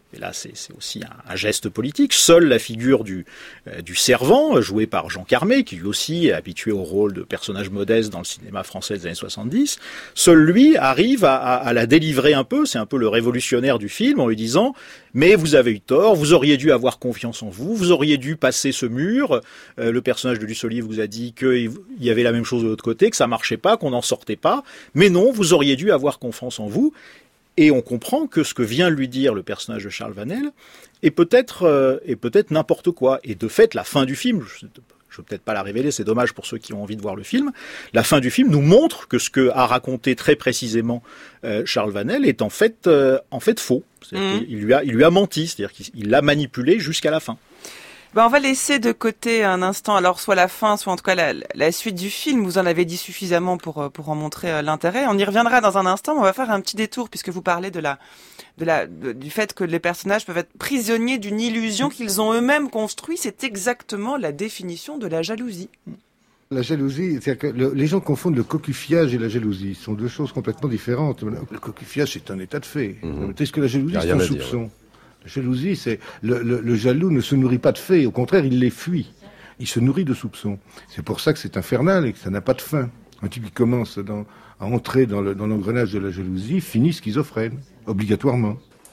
et là c'est aussi un geste politique, seule la figure du servant, joué par Jean Carmé, qui lui aussi est habitué au rôle de personnage modeste dans le cinéma français des années 70, seul lui arrive à la délivrer un peu, c'est un peu le révolutionnaire du film, en lui disant « Mais vous avez eu tort, vous auriez dû avoir confiance en vous, vous auriez dû passer ce mur, le personnage de Luce Olive vous a dit qu'il y avait la même chose de l'autre côté, que ça marchait pas, qu'on n'en sortait pas, mais non, vous auriez dû avoir confiance en vous. » Et on comprend que ce que vient lui dire le personnage de Charles Vanel est peut-être n'importe quoi. Et de fait, la fin du film, je ne veux peut-être pas la révéler, c'est dommage pour ceux qui ont envie de voir le film, la fin du film nous montre que ce que a raconté très précisément Charles Vanel est en fait faux. Il lui a menti, c'est-à-dire qu'il l'a manipulé jusqu'à la fin. On va laisser de côté un instant, alors soit la fin, soit en tout cas la suite du film. Vous en avez dit suffisamment pour en montrer l'intérêt. On y reviendra dans un instant, mais on va faire un petit détour puisque vous parlez du fait que les personnages peuvent être prisonniers d'une illusion qu'ils ont eux-mêmes construite. C'est exactement la définition de la jalousie. La jalousie, c'est-à-dire que les gens confondent le cocufiage et la jalousie. Ce sont deux choses complètement différentes. Le cocufiage, c'est un état de fait. Est-ce que la jalousie, c'est un soupçon ? La jalousie, c'est le jaloux ne se nourrit pas de faits, au contraire, il les fuit. Il se nourrit de soupçons. C'est pour ça que c'est infernal et que ça n'a pas de fin. Un type qui commence à entrer dans l'engrenage de la jalousie finit schizophrène, obligatoirement.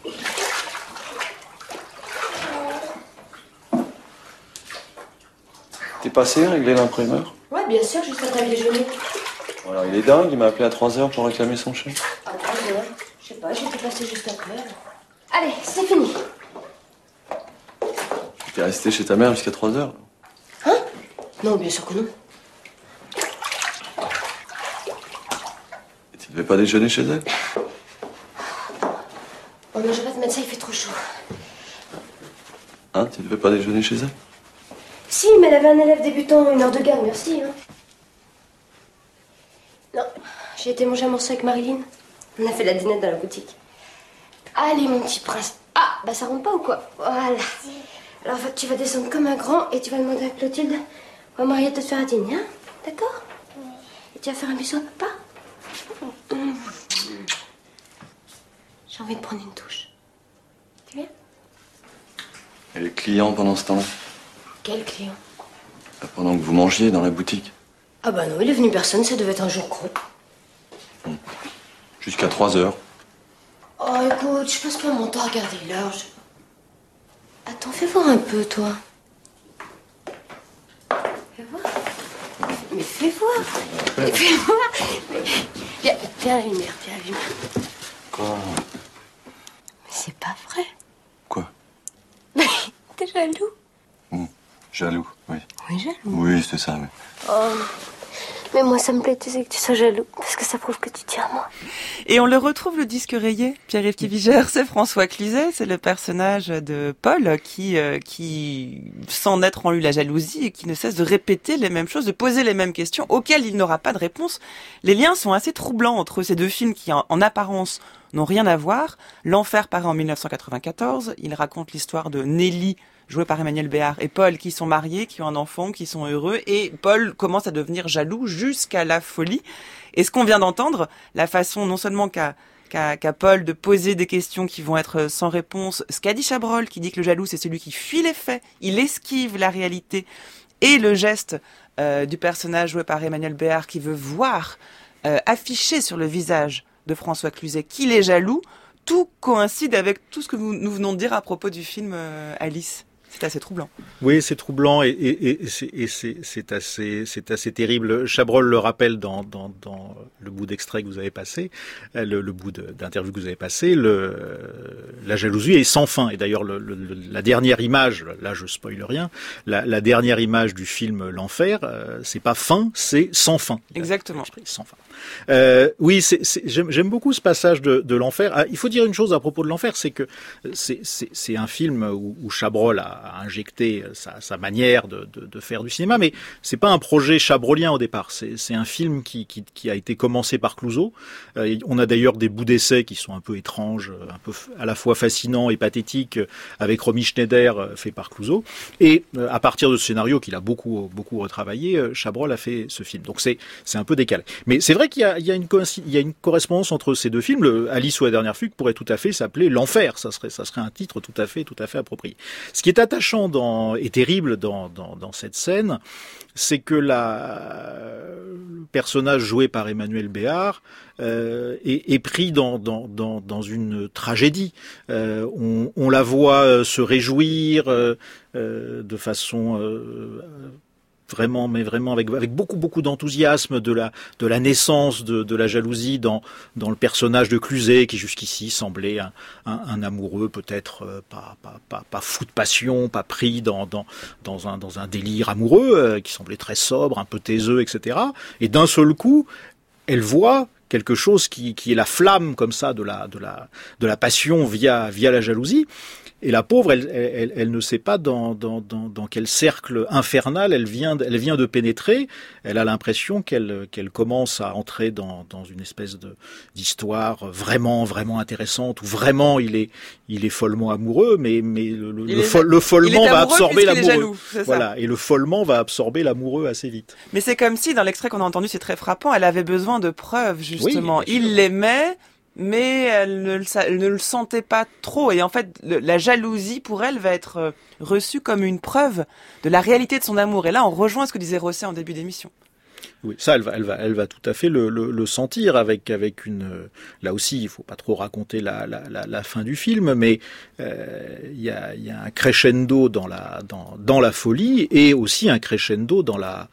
T'es passé régler l'imprimeur ? Ouais, bien sûr, juste après le déjeuner. Alors il est dingue, il m'a appelé à 3h pour réclamer son chèque. À 3h ? Je sais pas, j'étais passé juste après. Allez, c'est fini. T'es resté chez ta mère jusqu'à 3h ? Hein ? Non, bien sûr que non. Et tu devais pas déjeuner chez elle ? Oh non, je vais pas te mettre ça, il fait trop chaud. Hein ? Tu devais pas déjeuner chez elle ? Si, mais elle avait un élève débutant, 1 heure de garde, merci. Hein. Non, j'ai été manger un morceau avec Marilyn. On a fait la dînette dans la boutique. Allez, mon petit prince. Ah, bah ça rentre pas ou quoi ? Voilà. Alors tu vas descendre comme un grand et tu vas demander à Clotilde ou à Mariette de te faire un dîner, hein ? D'accord ? Oui. Et tu vas faire un bisou à papa ? J'ai envie de prendre une douche. Tu viens ? Et les clients pendant ce temps-là ? Quel client ? Pendant que vous mangiez dans la boutique. Ah bah non, il est venu personne, ça devait être un jour creux. Jusqu'à 3h. Oh écoute, je passe pas mon temps à regarder l'heure. Attends, fais voir un peu, toi. Fais voir. Mais fais voir. Mais fais voir. Mais... Viens à la lumière, viens à la lumière. Quoi ? Mais c'est pas vrai. Quoi ? T'es jaloux ? Jaloux, oui. Oui, jaloux. Oui, c'est ça, oui. Oh, mais moi, ça me plaît, tu sais, que tu sois jaloux, parce que ça prouve que tu tiens à moi. Et on le retrouve, le disque rayé, Pierre-Yves Kivigère, c'est François Cluzet, c'est le personnage de Paul qui sent naître en lui la jalousie et qui ne cesse de répéter les mêmes choses, de poser les mêmes questions auxquelles il n'aura pas de réponse. Les liens sont assez troublants entre ces deux films qui, en apparence, n'ont rien à voir. L'Enfer paraît en 1994, il raconte l'histoire de Nelly, joué par Emmanuel Béard, et Paul qui sont mariés, qui ont un enfant, qui sont heureux, et Paul commence à devenir jaloux jusqu'à la folie. Et ce qu'on vient d'entendre, la façon non seulement qu'a Paul de poser des questions qui vont être sans réponse, ce qu'a dit Chabrol, qui dit que le jaloux c'est celui qui fuit les faits, il esquive la réalité, et le geste du personnage joué par Emmanuel Béard qui veut voir affiché sur le visage de François Cluzet qu'il est jaloux, tout coïncide avec tout ce que nous venons de dire à propos du film Alice. C'est assez troublant. Oui, c'est troublant et c'est assez terrible. Chabrol le rappelle dans le bout d'extrait que vous avez passé, le bout d'interview que vous avez passé. La jalousie est sans fin. Et d'ailleurs, la dernière image, là je spoile rien, la dernière image du film L'Enfer, c'est pas fin, c'est sans fin. Exactement. Sans fin. Oui, j'aime beaucoup ce passage de L'Enfer. Ah, il faut dire une chose à propos de L'Enfer, c'est que c'est un film où Chabrol a a injecté sa manière de faire du cinéma, mais c'est pas un projet chabrolien au départ. C'est un film qui a été commencé par Clouzot. On a d'ailleurs des bouts d'essai qui sont un peu étranges, un peu à la fois fascinants et pathétiques, avec Romy Schneider fait par Clouzot. Et à partir de ce scénario qu'il a beaucoup retravaillé, Chabrol a fait ce film. Donc c'est un peu décalé. Mais c'est vrai qu'il y a une correspondance entre ces deux films. Alice ou la dernière fugue pourrait tout à fait s'appeler L'Enfer. Ça serait un titre tout à fait approprié. Ce qui est attachant et terrible dans cette scène, c'est que le personnage joué par Emmanuel Béard est pris dans une tragédie. On la voit se réjouir de façon vraiment avec beaucoup d'enthousiasme de la naissance de la jalousie dans le personnage de Cluzet, qui jusqu'ici semblait un amoureux peut-être pas fou de passion, pas pris dans un délire amoureux, qui semblait très sobre, un peu taiseux, etc. Et d'un seul coup, elle voit quelque chose qui est la flamme comme ça de la passion via la jalousie. Et la pauvre, elle ne sait pas dans quel cercle infernal elle vient de pénétrer. Elle a l'impression qu'elle commence à entrer dans une espèce d'histoire vraiment intéressante, où vraiment il est follement amoureux, mais le follement va absorber l'amoureux. Voilà, et le follement va absorber l'amoureux assez vite. Mais c'est comme si, dans l'extrait qu'on a entendu, c'est très frappant, elle avait besoin de preuves, justement. Oui, il l'aimait, mais elle ne le sentait pas trop. Et en fait, la jalousie, pour elle, va être reçue comme une preuve de la réalité de son amour. Et là, on rejoint ce que disait Rosset en début d'émission. Oui, ça, elle va tout à fait le sentir avec une. Là aussi, il faut pas trop raconter la fin du film, mais il y a un crescendo dans la folie, et aussi un crescendo dans la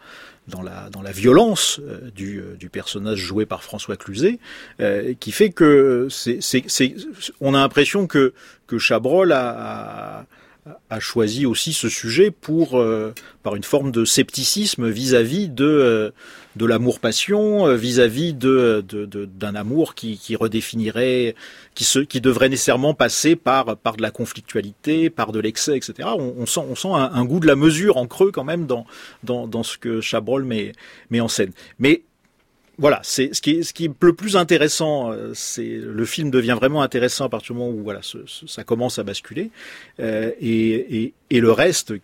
violence du personnage joué par François Cluzet, qui fait que on a l'impression que Chabrol a choisi aussi ce sujet par une forme de scepticisme vis-à-vis de l'amour-passion, vis-à-vis d'un amour qui redéfinirait, qui devrait nécessairement passer par de la conflictualité, par de l'excès, etc. On sent un goût de la mesure en creux quand même dans ce que Chabrol met en scène. Mais voilà, c'est ce qui est le plus intéressant. Le film devient vraiment intéressant à partir du moment où ça commence à basculer, et le reste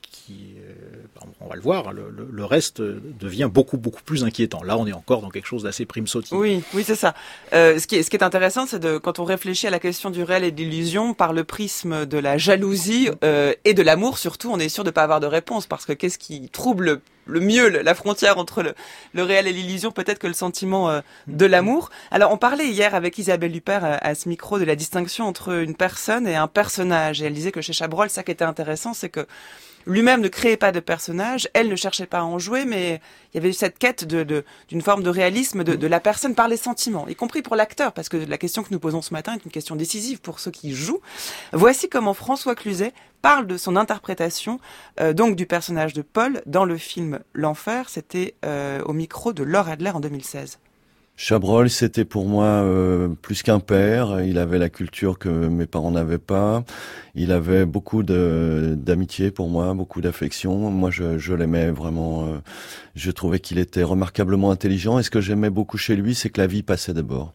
on va le voir, le reste devient beaucoup plus inquiétant. Là, on est encore dans quelque chose d'assez prime-sautier. Oui, c'est ça. Ce qui est intéressant, c'est quand on réfléchit à la question du réel et de l'illusion par le prisme de la jalousie et de l'amour, surtout, on est sûr de pas avoir de réponse, parce que qu'est-ce qui trouble le mieux la frontière entre le réel et l'illusion, peut-être que le sentiment de l'amour. Alors, on parlait hier avec Isabelle Huppert à ce micro de la distinction entre une personne et un personnage. Et elle disait que chez Chabrol, ça qui était intéressant, c'est que lui-même ne créait pas de personnage, elle ne cherchait pas à en jouer, mais il y avait eu cette quête d'une forme de réalisme de la personne par les sentiments, y compris pour l'acteur, parce que la question que nous posons ce matin est une question décisive pour ceux qui jouent. Voici comment François Cluzet parle de son interprétation donc du personnage de Paul dans le film L'Enfer. C'était au micro de Laure Adler en 2016. Chabrol, c'était pour moi plus qu'un père. Il avait la culture que mes parents n'avaient pas. Il avait beaucoup d'amitié pour moi, beaucoup d'affection. Moi, je l'aimais vraiment. Je trouvais qu'il était remarquablement intelligent. Et ce que j'aimais beaucoup chez lui, c'est que la vie passait d'abord.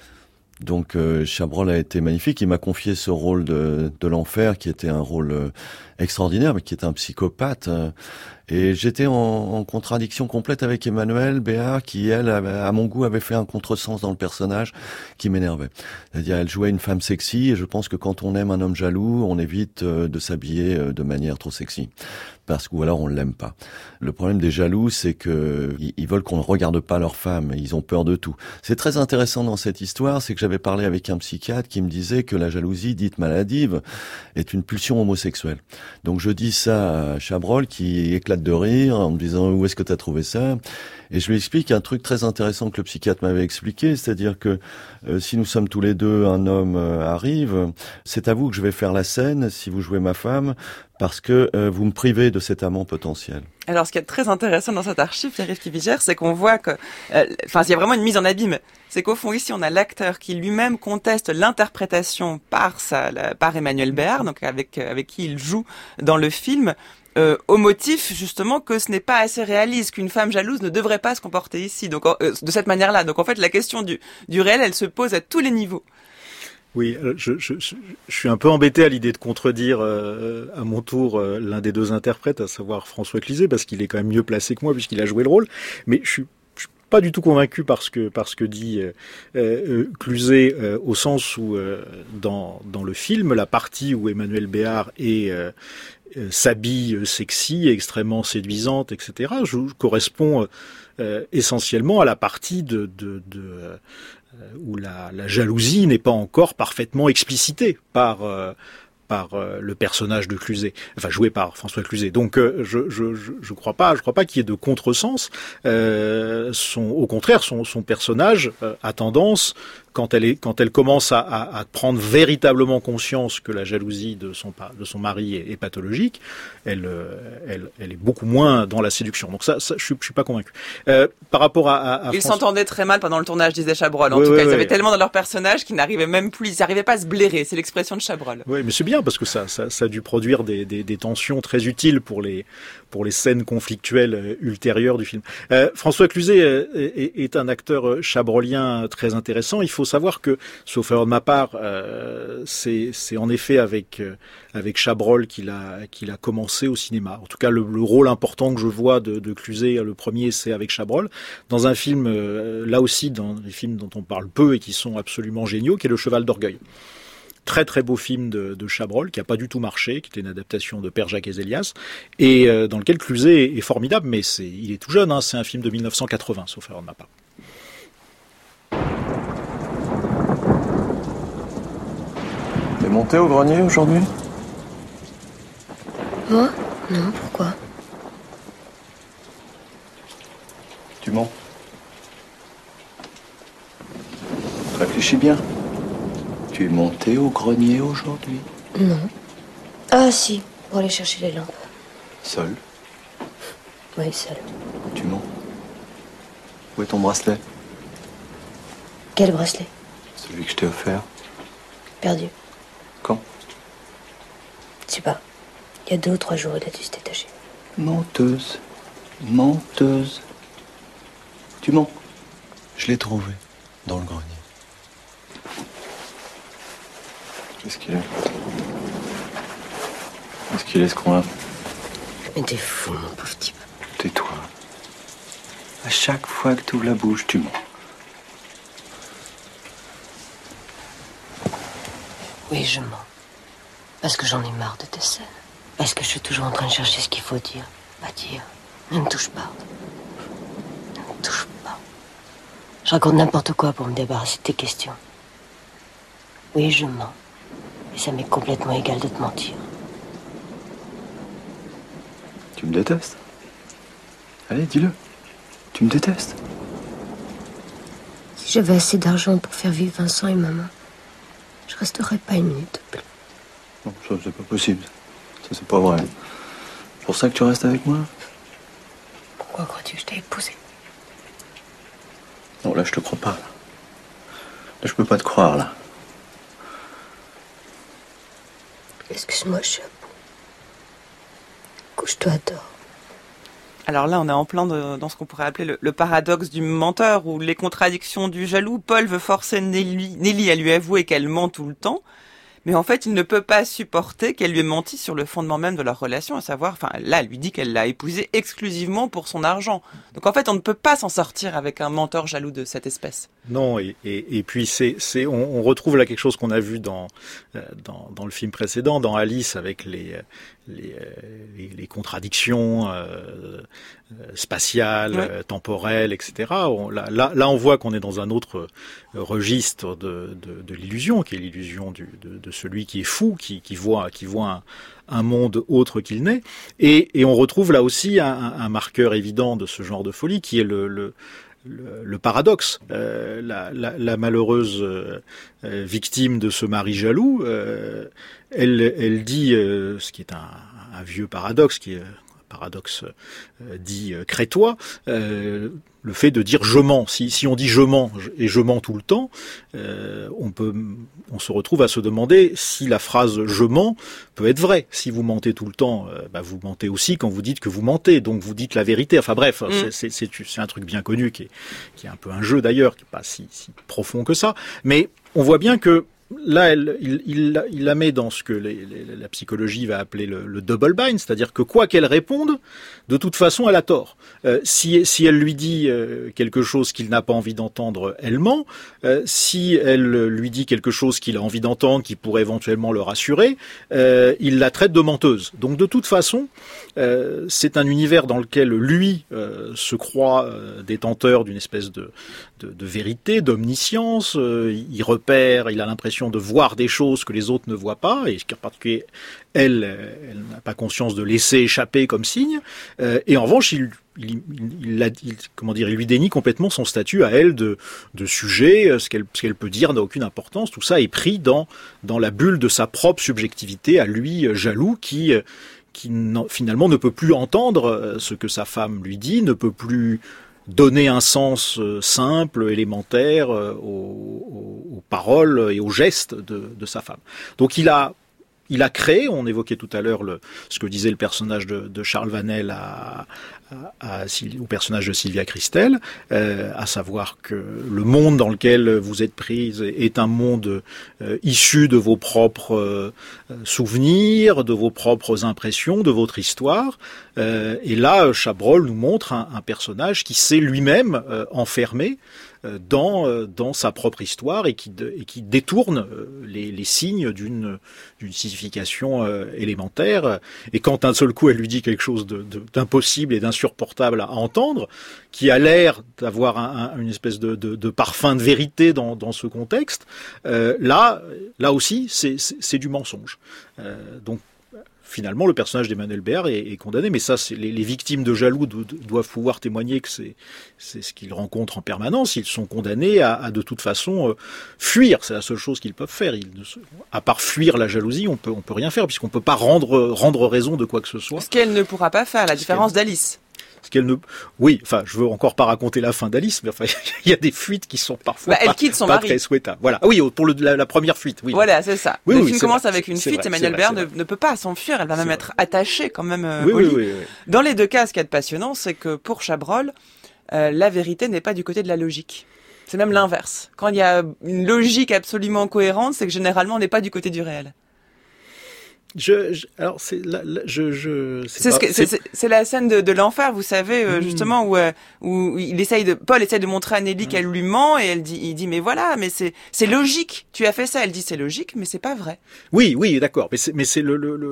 Donc Chabrol a été magnifique. Il m'a confié ce rôle de l'enfer, qui était un rôle extraordinaire, mais qui était un psychopathe. Et j'étais en contradiction complète avec Emmanuel Béard, qui, elle, à mon goût, avait fait un contresens dans le personnage qui m'énervait. C'est-à-dire, elle jouait une femme sexy, et je pense que quand on aime un homme jaloux, on évite de s'habiller de manière trop sexy. Ou alors on l'aime pas. Le problème des jaloux, c'est que ils veulent qu'on ne regarde pas leur femme, ils ont peur de tout. C'est très intéressant dans cette histoire, c'est que j'avais parlé avec un psychiatre qui me disait que la jalousie dite maladive est une pulsion homosexuelle. Donc je dis ça à Chabrol, qui éclate de rire en me disant où est-ce que tu as trouvé ça, et je lui explique un truc très intéressant que le psychiatre m'avait expliqué, c'est-à-dire que si nous sommes tous les deux, un homme arrive, c'est à vous que je vais faire la scène si vous jouez ma femme, parce que vous me privez de cet amant potentiel. Alors, ce qui est très intéressant dans cette archive, Pierre-Yves Kivigère, c'est qu'on voit que, il y a vraiment une mise en abîme. C'est qu'au fond, ici, on a l'acteur qui lui-même conteste l'interprétation par Emmanuel Béard, donc avec qui il joue dans le film, au motif, justement, que ce n'est pas assez réaliste, qu'une femme jalouse ne devrait pas se comporter ici, donc, de cette manière-là. Donc, en fait, la question du réel, elle se pose à tous les niveaux. Oui, je suis un peu embêté à l'idée de contredire à mon tour l'un des deux interprètes, à savoir François Cluzet, parce qu'il est quand même mieux placé que moi puisqu'il a joué le rôle. Mais je suis pas du tout convaincu par ce que dit Cluzet, au sens où dans le film, la partie où Emmanuel Béard s'habille sexy, extrêmement séduisante, etc., correspond essentiellement à la partie où la jalousie n'est pas encore parfaitement explicitée par le personnage de Cluzet, enfin joué par François Cluzet. Donc je crois pas qu'il y ait de contresens. Au contraire, son personnage a tendance, quand elle commence à prendre véritablement conscience que la jalousie de son mari est pathologique, elle est beaucoup moins dans la séduction. Donc ça je suis pas convaincu. Par rapport à ils s'entendaient très mal pendant le tournage, disait Chabrol. En tout cas, ils avaient tellement dans leur personnage qu'ils n'arrivaient même plus, ils n'arrivaient pas à se blairer. C'est l'expression de Chabrol. Oui, mais c'est bien parce que ça a dû produire des tensions très utiles pour les scènes conflictuelles ultérieures du film. François Cluzet est un acteur chabrolien très intéressant. Il faut savoir que, sauf erreur de ma part, c'est en effet avec Chabrol qu'il a commencé au cinéma. En tout cas, le rôle important que je vois de Cluzet, le premier, c'est avec Chabrol, dans un film, là aussi, dans les films dont on parle peu et qui sont absolument géniaux, qui est Le Cheval d'Orgueil. Très très beau film de Chabrol qui a pas du tout marché, qui était une adaptation de Père Jacques Ezélias et dans lequel Cluzet est formidable, mais il est tout jeune, hein, c'est un film de 1980, sauf erreur de ma part. T'es monté au grenier aujourd'hui? Moi? Non, pourquoi? Tu mens. Réfléchis bien. Tu es monté au grenier aujourd'hui? Non. Ah si, pour aller chercher les lampes. Seul? Oui, seul. Tu mens. Où est ton bracelet? Quel bracelet? Celui que je t'ai offert. Perdu. Quand? Je sais pas. Il y a 2 ou 3 jours, il a dû se détacher. Menteuse. Menteuse. Tu mens. Je l'ai trouvé dans le grenier. Qu'est-ce qu'il est? Qu'est-ce qu'il est, ce con-là? Mais t'es fou, mon pauvre type. Tais-toi. À chaque fois que tu ouvres la bouche, tu mens. Oui, je mens. Parce que j'en ai marre de tes scènes. Parce que je suis toujours en train de chercher ce qu'il faut dire. Pas dire. Ne me touche pas. Ne me touche pas. Je raconte n'importe quoi pour me débarrasser de tes questions. Oui, je mens. Et ça m'est complètement égal de te mentir. Tu me détestes? Allez, dis-le. Tu me détestes? Si j'avais assez d'argent pour faire vivre Vincent et maman, je resterais pas une minute de plus. Non, ça, c'est pas possible. Ça, c'est pas vrai. C'est pour ça que tu restes avec moi? Pourquoi crois-tu que je t'ai épousé? Non, là, je te crois pas, là. Là, je peux pas te croire, là. Excuse-moi, je suis à bout. Couche-toi, dors. Alors là, on est en plein dans ce qu'on pourrait appeler le paradoxe du menteur ou les contradictions du jaloux. Paul veut forcer Nelly à lui avouer qu'elle ment tout le temps. Mais en fait, il ne peut pas supporter qu'elle lui ait menti sur le fondement même de leur relation, à savoir, là, elle lui dit qu'elle l'a épousé exclusivement pour son argent. Donc en fait, on ne peut pas s'en sortir avec un menteur jaloux de cette espèce. Non, et puis on retrouve là quelque chose qu'on a vu dans le film précédent, dans Alice, avec les contradictions spatiales, temporelles, etc. Là, on voit qu'on est dans un autre registre de l'illusion, qui est l'illusion de celui qui est fou, qui voit un monde autre qu'il n'est. Et on retrouve là aussi un marqueur évident de ce genre de folie, qui est le paradoxe. La malheureuse victime de ce mari jaloux, elle dit, ce qui est un vieux paradoxe, qui est paradoxe dit crétois, le fait de dire je mens. Si on dit je mens et je mens tout le temps, on se retrouve à se demander si la phrase je mens peut être vraie. Si vous mentez tout le temps, vous mentez aussi quand vous dites que vous mentez, donc vous dites la vérité. Enfin bref, c'est un truc bien connu qui est un peu un jeu d'ailleurs, qui n'est pas si profond que ça. Mais on voit bien que là, il la met dans ce que la psychologie va appeler le double bind, c'est-à-dire que quoi qu'elle réponde, de toute façon, elle a tort. Si elle lui dit quelque chose qu'il n'a pas envie d'entendre, elle ment. Si elle lui dit quelque chose qu'il a envie d'entendre, qui pourrait éventuellement le rassurer, il la traite de menteuse. Donc de toute façon, c'est un univers dans lequel lui se croit détenteur d'une espèce de vérité, d'omniscience. Il repère, il a l'impression de voir des choses que les autres ne voient pas, et en particulier elle n'a pas conscience de laisser échapper comme signe. Et en revanche, il lui dénie complètement son statut à elle de sujet. Ce qu'elle peut dire n'a aucune importance. Tout ça est pris dans la bulle de sa propre subjectivité à lui, jaloux, qui finalement ne peut plus entendre ce que sa femme lui dit, ne peut plus donner un sens simple, élémentaire aux paroles et aux gestes de sa femme. Donc il a créé, on évoquait tout à l'heure ce que disait le personnage de Charles Vanel au personnage de Sylvia Christel, à savoir que le monde dans lequel vous êtes prise est un monde issu de vos propres souvenirs, de vos propres impressions, de votre histoire. Et là, Chabrol nous montre un personnage qui s'est lui-même enfermé dans sa propre histoire et qui détourne les signes d'une signification élémentaire. Et quand d'un seul coup elle lui dit quelque chose d'impossible et d'insurportable à entendre, qui a l'air d'avoir une espèce de parfum de vérité dans ce contexte, là aussi c'est du mensonge. Donc finalement, le personnage d'Emmanuel Béard est condamné, mais ça, les victimes de jaloux doivent pouvoir témoigner que c'est ce qu'ils rencontrent en permanence. Ils sont condamnés à de toute façon fuir. C'est la seule chose qu'ils peuvent faire. À part fuir la jalousie, on peut rien faire, puisqu'on peut pas rendre raison de quoi que ce soit. Ce qu'elle ne pourra pas faire, la différence d'Alice. Oui, enfin, je veux encore pas raconter la fin d'Alice, mais enfin, il y a des fuites qui sont parfois elle quitte son pas mari. Très souhaitables. Voilà. Oui, pour la première fuite, oui. Voilà, c'est ça. Oui, le film commence avec une fuite, Emmanuel Béard ne peut pas s'enfuir, elle va même être attachée quand même au lit. Oui. Dans les deux cas, ce qui est passionnant, c'est que pour Chabrol, la vérité n'est pas du côté de la logique. C'est même l'inverse. Quand il y a une logique absolument cohérente, c'est que généralement, on n'est pas du côté du réel. C'est la scène de l'enfer, vous savez, justement, où Paul essaye de montrer à Nelly qu'elle lui ment, et il dit mais voilà, mais c'est logique, tu as fait ça. Elle dit c'est logique, mais c'est pas vrai. Oui, d'accord, mais c'est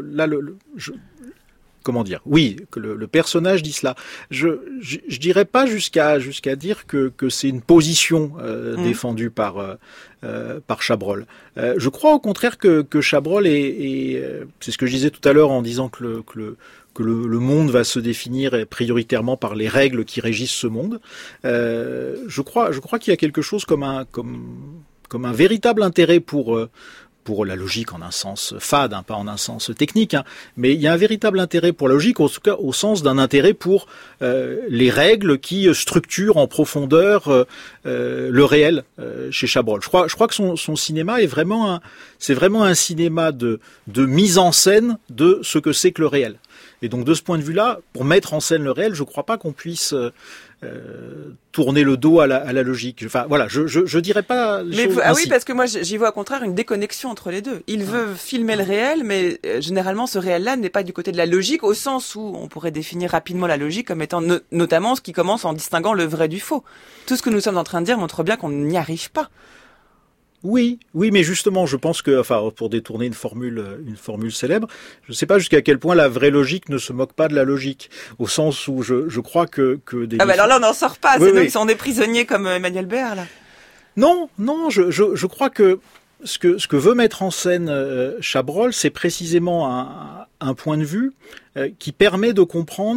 comment dire? Oui, que le personnage dit cela. Je dirais pas jusqu'à dire que c'est une position défendue par Chabrol. Je crois au contraire que Chabrol c'est ce que je disais tout à l'heure en disant que le monde va se définir prioritairement par les règles qui régissent ce monde. Je crois qu'il y a quelque chose comme un véritable intérêt pour la logique en un sens fade, pas en un sens technique, mais il y a un véritable intérêt pour la logique, en tout cas au sens d'un intérêt pour les règles qui structurent en profondeur le réel chez Chabrol. Je crois que son cinéma c'est vraiment un cinéma de mise en scène de ce que c'est que le réel. Et donc de ce point de vue-là, pour mettre en scène le réel, je crois pas qu'on puisse tourner le dos à la logique. Enfin voilà, je dirais pas les choses ainsi. Oui, parce que moi j'y vois au contraire une déconnexion entre les deux. Il veut filmer le réel, mais généralement ce réel-là n'est pas du côté de la logique, au sens où on pourrait définir rapidement la logique comme étant notamment ce qui commence en distinguant le vrai du faux. Tout ce que nous sommes en train de dire montre bien qu'on n'y arrive pas. Oui, mais justement, je pense que, pour détourner une formule célèbre, je ne sais pas jusqu'à quel point la vraie logique ne se moque pas de la logique, au sens où je crois que des. Alors là, on n'en sort pas. On est prisonniers comme Emmanuel Béard là. Non, je crois que ce que veut mettre en scène Chabrol, c'est précisément un point de vue qui permet de comprendre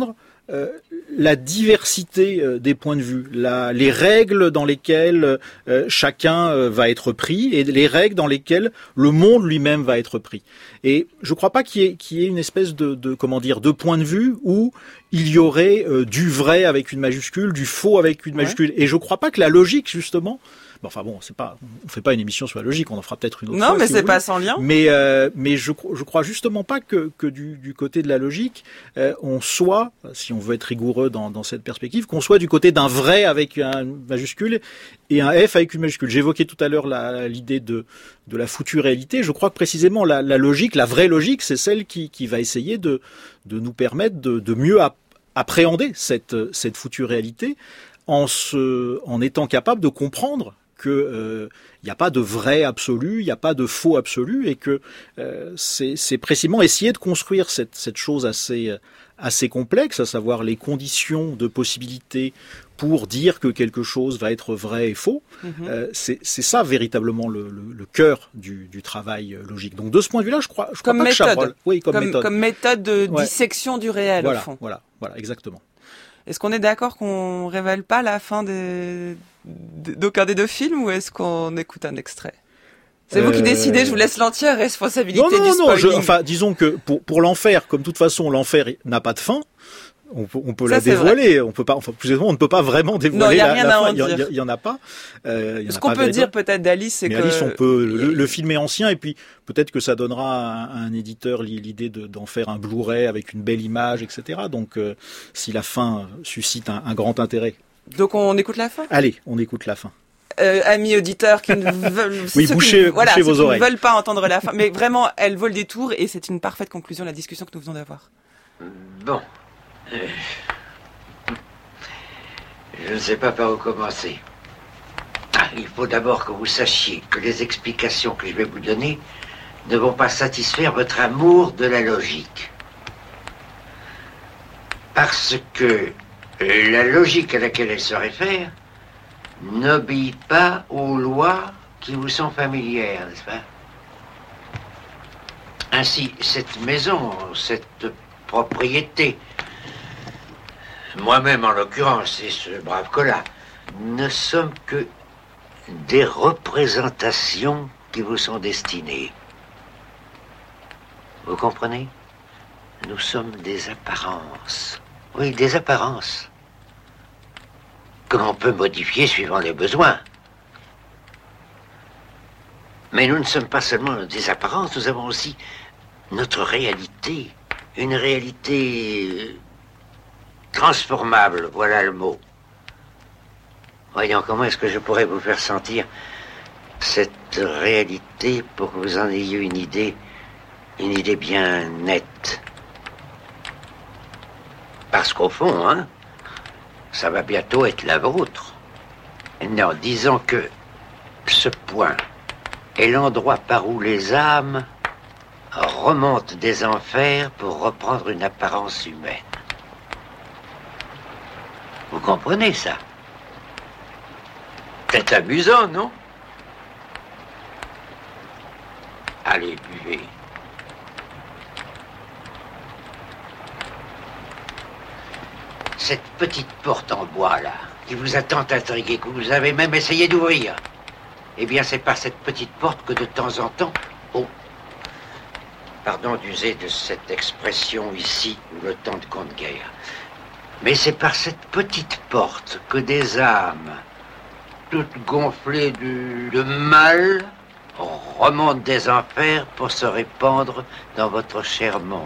la diversité des points de vue, les règles dans lesquelles chacun va être pris et les règles dans lesquelles le monde lui-même va être pris. Et je ne crois pas qu'il y ait une espèce de point de vue où il y aurait du vrai avec une majuscule, du faux avec une majuscule. Et je ne crois pas que la logique, justement... Enfin bon, on fait pas une émission sur la logique, on en fera peut-être une autre fois. Non, mais c'est pas sans lien. Mais je crois justement pas que du côté de la logique, on soit, si on veut être rigoureux dans cette perspective, qu'on soit du côté d'un vrai avec un majuscule et un F avec une majuscule. J'évoquais tout à l'heure l'idée de la foutue réalité. Je crois que précisément la logique, la vraie logique, c'est celle qui va essayer de nous permettre de mieux appréhender cette foutue réalité en étant capable de comprendre que il n'y a pas de vrai absolu, il n'y a pas de faux absolu, et que c'est précisément essayer de construire cette chose assez complexe, à savoir les conditions de possibilité pour dire que quelque chose va être vrai et faux. C'est ça véritablement le cœur du travail logique. Donc de ce point de vue-là, je crois comme pas méthode. Que Chabrol, oui, comme méthode de dissection du réel, voilà, au fond. Voilà, exactement. Est-ce qu'on est d'accord qu'on révèle pas la fin d'aucun des deux films, ou est-ce qu'on écoute un extrait? C'est vous qui décidez, je vous laisse l'entière responsabilité du spoiling. Disons que pour l'enfer, comme de toute façon l'enfer n'a pas de fin, on peut la dévoiler. On peut pas, plus exactement, on ne peut pas vraiment dévoiler la fin. Il y en a pas. Ce qu'on peut dire peut-être d'Alice, c'est que Alice, on peut le film est ancien, et puis peut-être que ça donnera à un éditeur l'idée d'en faire un Blu-ray avec une belle image, etc. Donc si la fin suscite un grand intérêt. Donc on écoute la fin. Allez, on écoute la fin. Amis auditeurs qui ne veulent, bouchez vos oreilles. Qui ne veulent pas entendre la fin, mais vraiment, elle vaut le détour, et c'est une parfaite conclusion de la discussion que nous venons d'avoir. Bon. Je ne sais pas par où commencer. Il faut d'abord que vous sachiez que les explications que je vais vous donner ne vont pas satisfaire votre amour de la logique. Parce que la logique à laquelle elle se réfère n'obéit pas aux lois qui vous sont familières, n'est-ce pas? Ainsi, cette maison, cette propriété, moi-même en l'occurrence, et ce brave Colas, ne sommes que des représentations qui vous sont destinées. Vous comprenez? Nous sommes des apparences. Oui, des apparences que l'on peut modifier suivant les besoins. Mais nous ne sommes pas seulement des apparences, nous avons aussi notre réalité, une réalité transformable, voilà le mot. Voyons, comment est-ce que je pourrais vous faire sentir cette réalité pour que vous en ayez une idée bien nette. Parce qu'au fond, ça va bientôt être la vôtre. Non, disons que ce point est l'endroit par où les âmes remontent des enfers pour reprendre une apparence humaine. Vous comprenez ça? C'est amusant, non? Allez, buvez. Cette petite porte en bois, là, qui vous a tant intrigué, que vous avez même essayé d'ouvrir, eh bien, c'est par cette petite porte que de temps en temps... Oh, pardon d'user de cette expression ici, ou le temps de compte-guerre. Mais c'est par cette petite porte que des âmes, toutes gonflées de mal, remontent des enfers pour se répandre dans votre cher monde.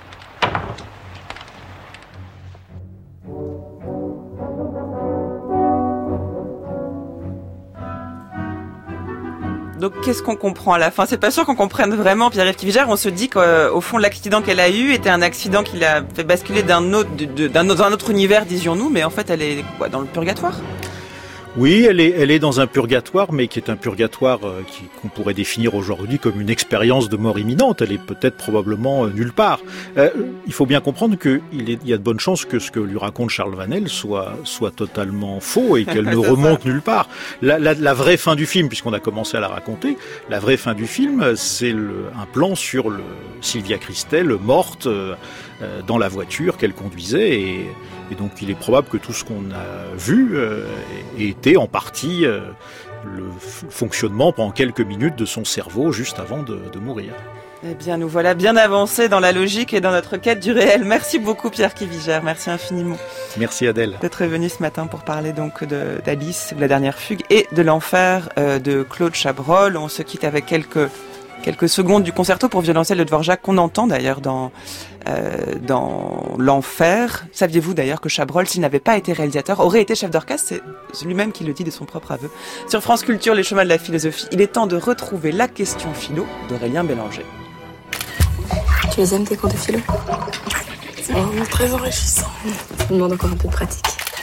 Donc, qu'est-ce qu'on comprend à la fin? C'est pas sûr qu'on comprenne vraiment Pierre-Yves Kivigère. On se dit qu'au fond, l'accident qu'elle a eu était un accident qui l'a fait basculer d'un autre univers, disions-nous, mais en fait, elle est quoi, dans le purgatoire? Oui, elle est dans un purgatoire, mais qui est un purgatoire qu'on pourrait définir aujourd'hui comme une expérience de mort imminente. Elle est peut-être probablement nulle part. Il faut bien comprendre qu'il y a de bonnes chances que ce que lui raconte Charles Vanel soit totalement faux et qu'elle ne remonte nulle part. La vraie fin du film, puisqu'on a commencé à la raconter, la vraie fin du film, c'est un plan sur Sylvia Kristel morte dans la voiture qu'elle conduisait, et donc il est probable que tout ce qu'on a vu était en partie le fonctionnement pendant quelques minutes de son cerveau juste avant de mourir. Eh bien, nous voilà bien avancés dans la logique et dans notre quête du réel. Merci beaucoup Pierre Kiviger, merci infiniment. Merci Adèle. D'être venu ce matin pour parler donc d'Alice, la dernière fugue, et de l'enfer de Claude Chabrol. On se quitte avec quelques secondes du concerto pour violoncelle de Dvorak qu'on entend d'ailleurs dans l'enfer. Saviez-vous d'ailleurs que Chabrol, s'il n'avait pas été réalisateur, aurait été chef d'orchestre? C'est lui-même qui le dit de son propre aveu. Sur France Culture, les chemins de la philosophie, il est temps de retrouver la question philo d'Aurélien Bélanger. Tu les aimes tes cours de philo? C'est vraiment très enrichissant. Ça me demande encore un peu de pratique.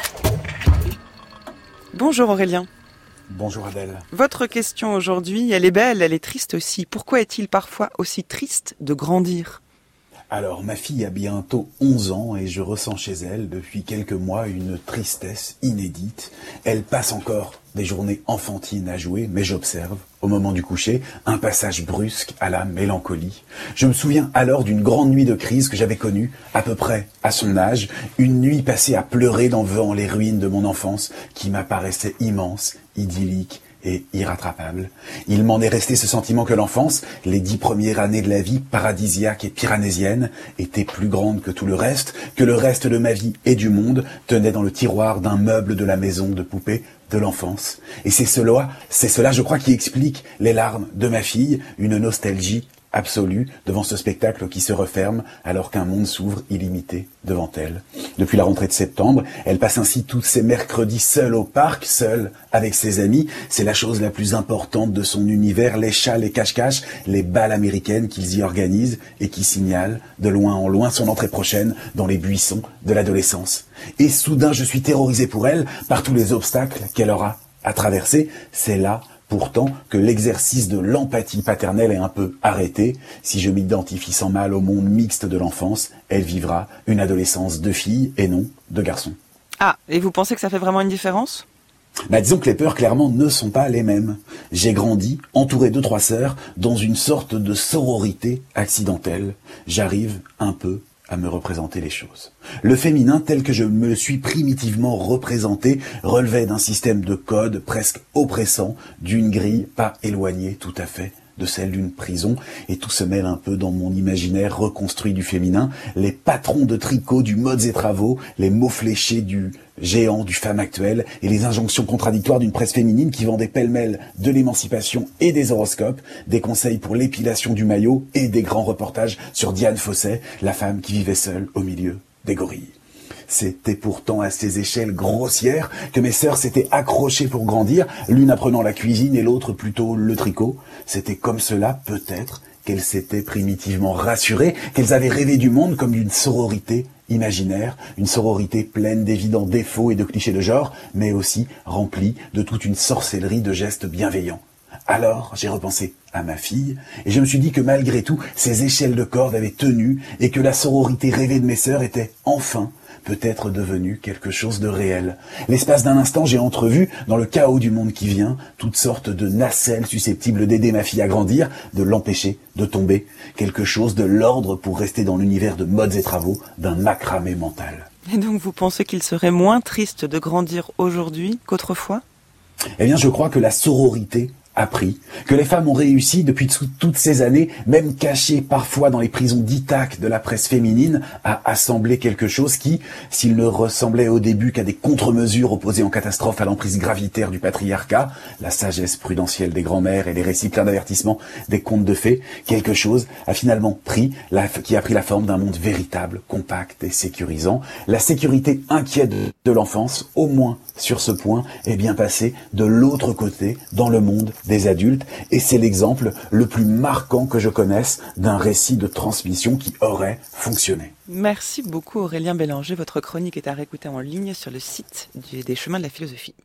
Bonjour Aurélien. Bonjour Adèle. Votre question aujourd'hui, elle est belle, elle est triste aussi. Pourquoi est-il parfois aussi triste de grandir ? Alors, ma fille a bientôt 11 ans et je ressens chez elle depuis quelques mois une tristesse inédite. Elle passe encore des journées enfantines à jouer, mais j'observe, au moment du coucher, un passage brusque à la mélancolie. Je me souviens alors d'une grande nuit de crise que j'avais connue, à peu près à son âge, une nuit passée à pleurer devant les ruines de mon enfance qui m'apparaissaient immenses, idylliques et irrattrapable. Il m'en est resté ce sentiment que l'enfance, les 10 premières années de la vie paradisiaque et pyranésienne, étaient plus grandes que tout le reste, que le reste de ma vie et du monde tenait dans le tiroir d'un meuble de la maison de poupée de l'enfance. Et c'est cela, je crois, qui explique les larmes de ma fille, une nostalgie absolue devant ce spectacle qui se referme alors qu'un monde s'ouvre illimité devant elle. Depuis la rentrée de septembre, elle passe ainsi tous ses mercredis seule au parc, seule avec ses amis. C'est la chose la plus importante de son univers, les chats, les cache-cache, les balles américaines qu'ils y organisent et qui signalent de loin en loin son entrée prochaine dans les buissons de l'adolescence. Et soudain, je suis terrorisé pour elle par tous les obstacles qu'elle aura à traverser. C'est là pourtant que l'exercice de l'empathie paternelle est un peu arrêté. Si je m'identifie sans mal au monde mixte de l'enfance, elle vivra une adolescence de fille et non de garçon. Ah, et vous pensez que ça fait vraiment une différence ? Disons que les peurs, clairement, ne sont pas les mêmes. J'ai grandi, entouré de 3 sœurs, dans une sorte de sororité accidentelle. J'arrive un peu à me représenter les choses. Le féminin, tel que je me le suis primitivement représenté, relevait d'un système de code presque oppressant, d'une grille pas éloignée tout à fait de celle d'une prison, et tout se mêle un peu dans mon imaginaire reconstruit du féminin. Les patrons de tricot du Modes et Travaux, les mots fléchés du géant du Femme Actuelle, et les injonctions contradictoires d'une presse féminine qui vendait pêle-mêle de l'émancipation et des horoscopes, des conseils pour l'épilation du maillot et des grands reportages sur Diane Fossey, la femme qui vivait seule au milieu des gorilles. C'était pourtant à ces échelles grossières que mes sœurs s'étaient accrochées pour grandir, l'une apprenant la cuisine et l'autre plutôt le tricot. C'était comme cela, peut-être, qu'elles s'étaient primitivement rassurées, qu'elles avaient rêvé du monde comme d'une sororité imaginaire, une sororité pleine d'évidents défauts et de clichés de genre, mais aussi remplie de toute une sorcellerie de gestes bienveillants. Alors, j'ai repensé à ma fille, et je me suis dit que malgré tout, ces échelles de corde avaient tenu, et que la sororité rêvée de mes sœurs était enfin peut-être devenue quelque chose de réel. L'espace d'un instant, j'ai entrevu, dans le chaos du monde qui vient, toutes sortes de nacelles susceptibles d'aider ma fille à grandir, de l'empêcher de tomber, quelque chose de l'ordre pour rester dans l'univers de Modes et Travaux d'un macramé mental. Et donc vous pensez qu'il serait moins triste de grandir aujourd'hui qu'autrefois ? Eh bien, je crois que la sororité appris, que les femmes ont réussi depuis toutes ces années, même cachées parfois dans les prisons d'Ithaque de la presse féminine, à assembler quelque chose qui, s'il ne ressemblait au début qu'à des contre-mesures opposées en catastrophe à l'emprise gravitaire du patriarcat, la sagesse prudentielle des grands-mères et les récits pleins d'avertissements des contes de fées, quelque chose a finalement qui a pris la forme d'un monde véritable, compact et sécurisant. La sécurité inquiète de l'enfance, au moins sur ce point, est bien passée de l'autre côté, dans le monde des adultes, et c'est l'exemple le plus marquant que je connaisse d'un récit de transmission qui aurait fonctionné. Merci beaucoup Aurélien Bélanger. Votre chronique est à réécouter en ligne sur le site des Chemins de la Philosophie.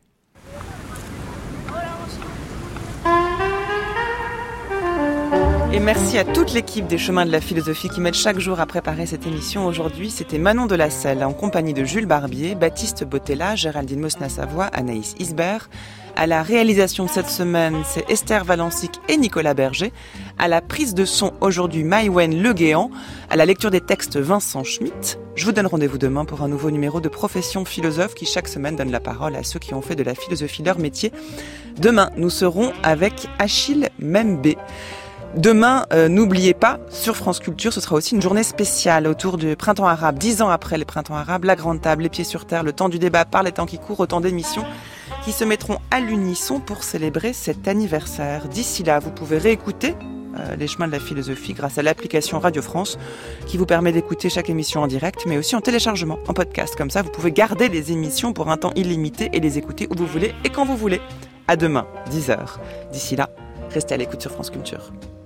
Et merci à toute l'équipe des Chemins de la Philosophie qui m'aide chaque jour à préparer cette émission. Aujourd'hui, c'était Manon Delacelle en compagnie de Jules Barbier, Baptiste Bottella, Géraldine Mosna-Savoie, Anaïs Isbert. À la réalisation de cette semaine, c'est Esther Valencic et Nicolas Berger. À la prise de son, aujourd'hui, Maïwen Le Guéant. À la lecture des textes, Vincent Schmitt. Je vous donne rendez-vous demain pour un nouveau numéro de Profession Philosophe qui, chaque semaine, donne la parole à ceux qui ont fait de la philosophie leur métier. Demain, nous serons avec Achille Membe. Demain, n'oubliez pas, sur France Culture, ce sera aussi une journée spéciale autour du printemps arabe. 10 ans après les printemps arabes, la grande table, les pieds sur terre, le temps du débat par les temps qui courent, autant d'émissions qui se mettront à l'unisson pour célébrer cet anniversaire. D'ici là, vous pouvez réécouter les Chemins de la Philosophie grâce à l'application Radio France qui vous permet d'écouter chaque émission en direct, mais aussi en téléchargement, en podcast. Comme ça, vous pouvez garder les émissions pour un temps illimité et les écouter où vous voulez et quand vous voulez. À demain, 10h. D'ici là, restez à l'écoute sur France Culture.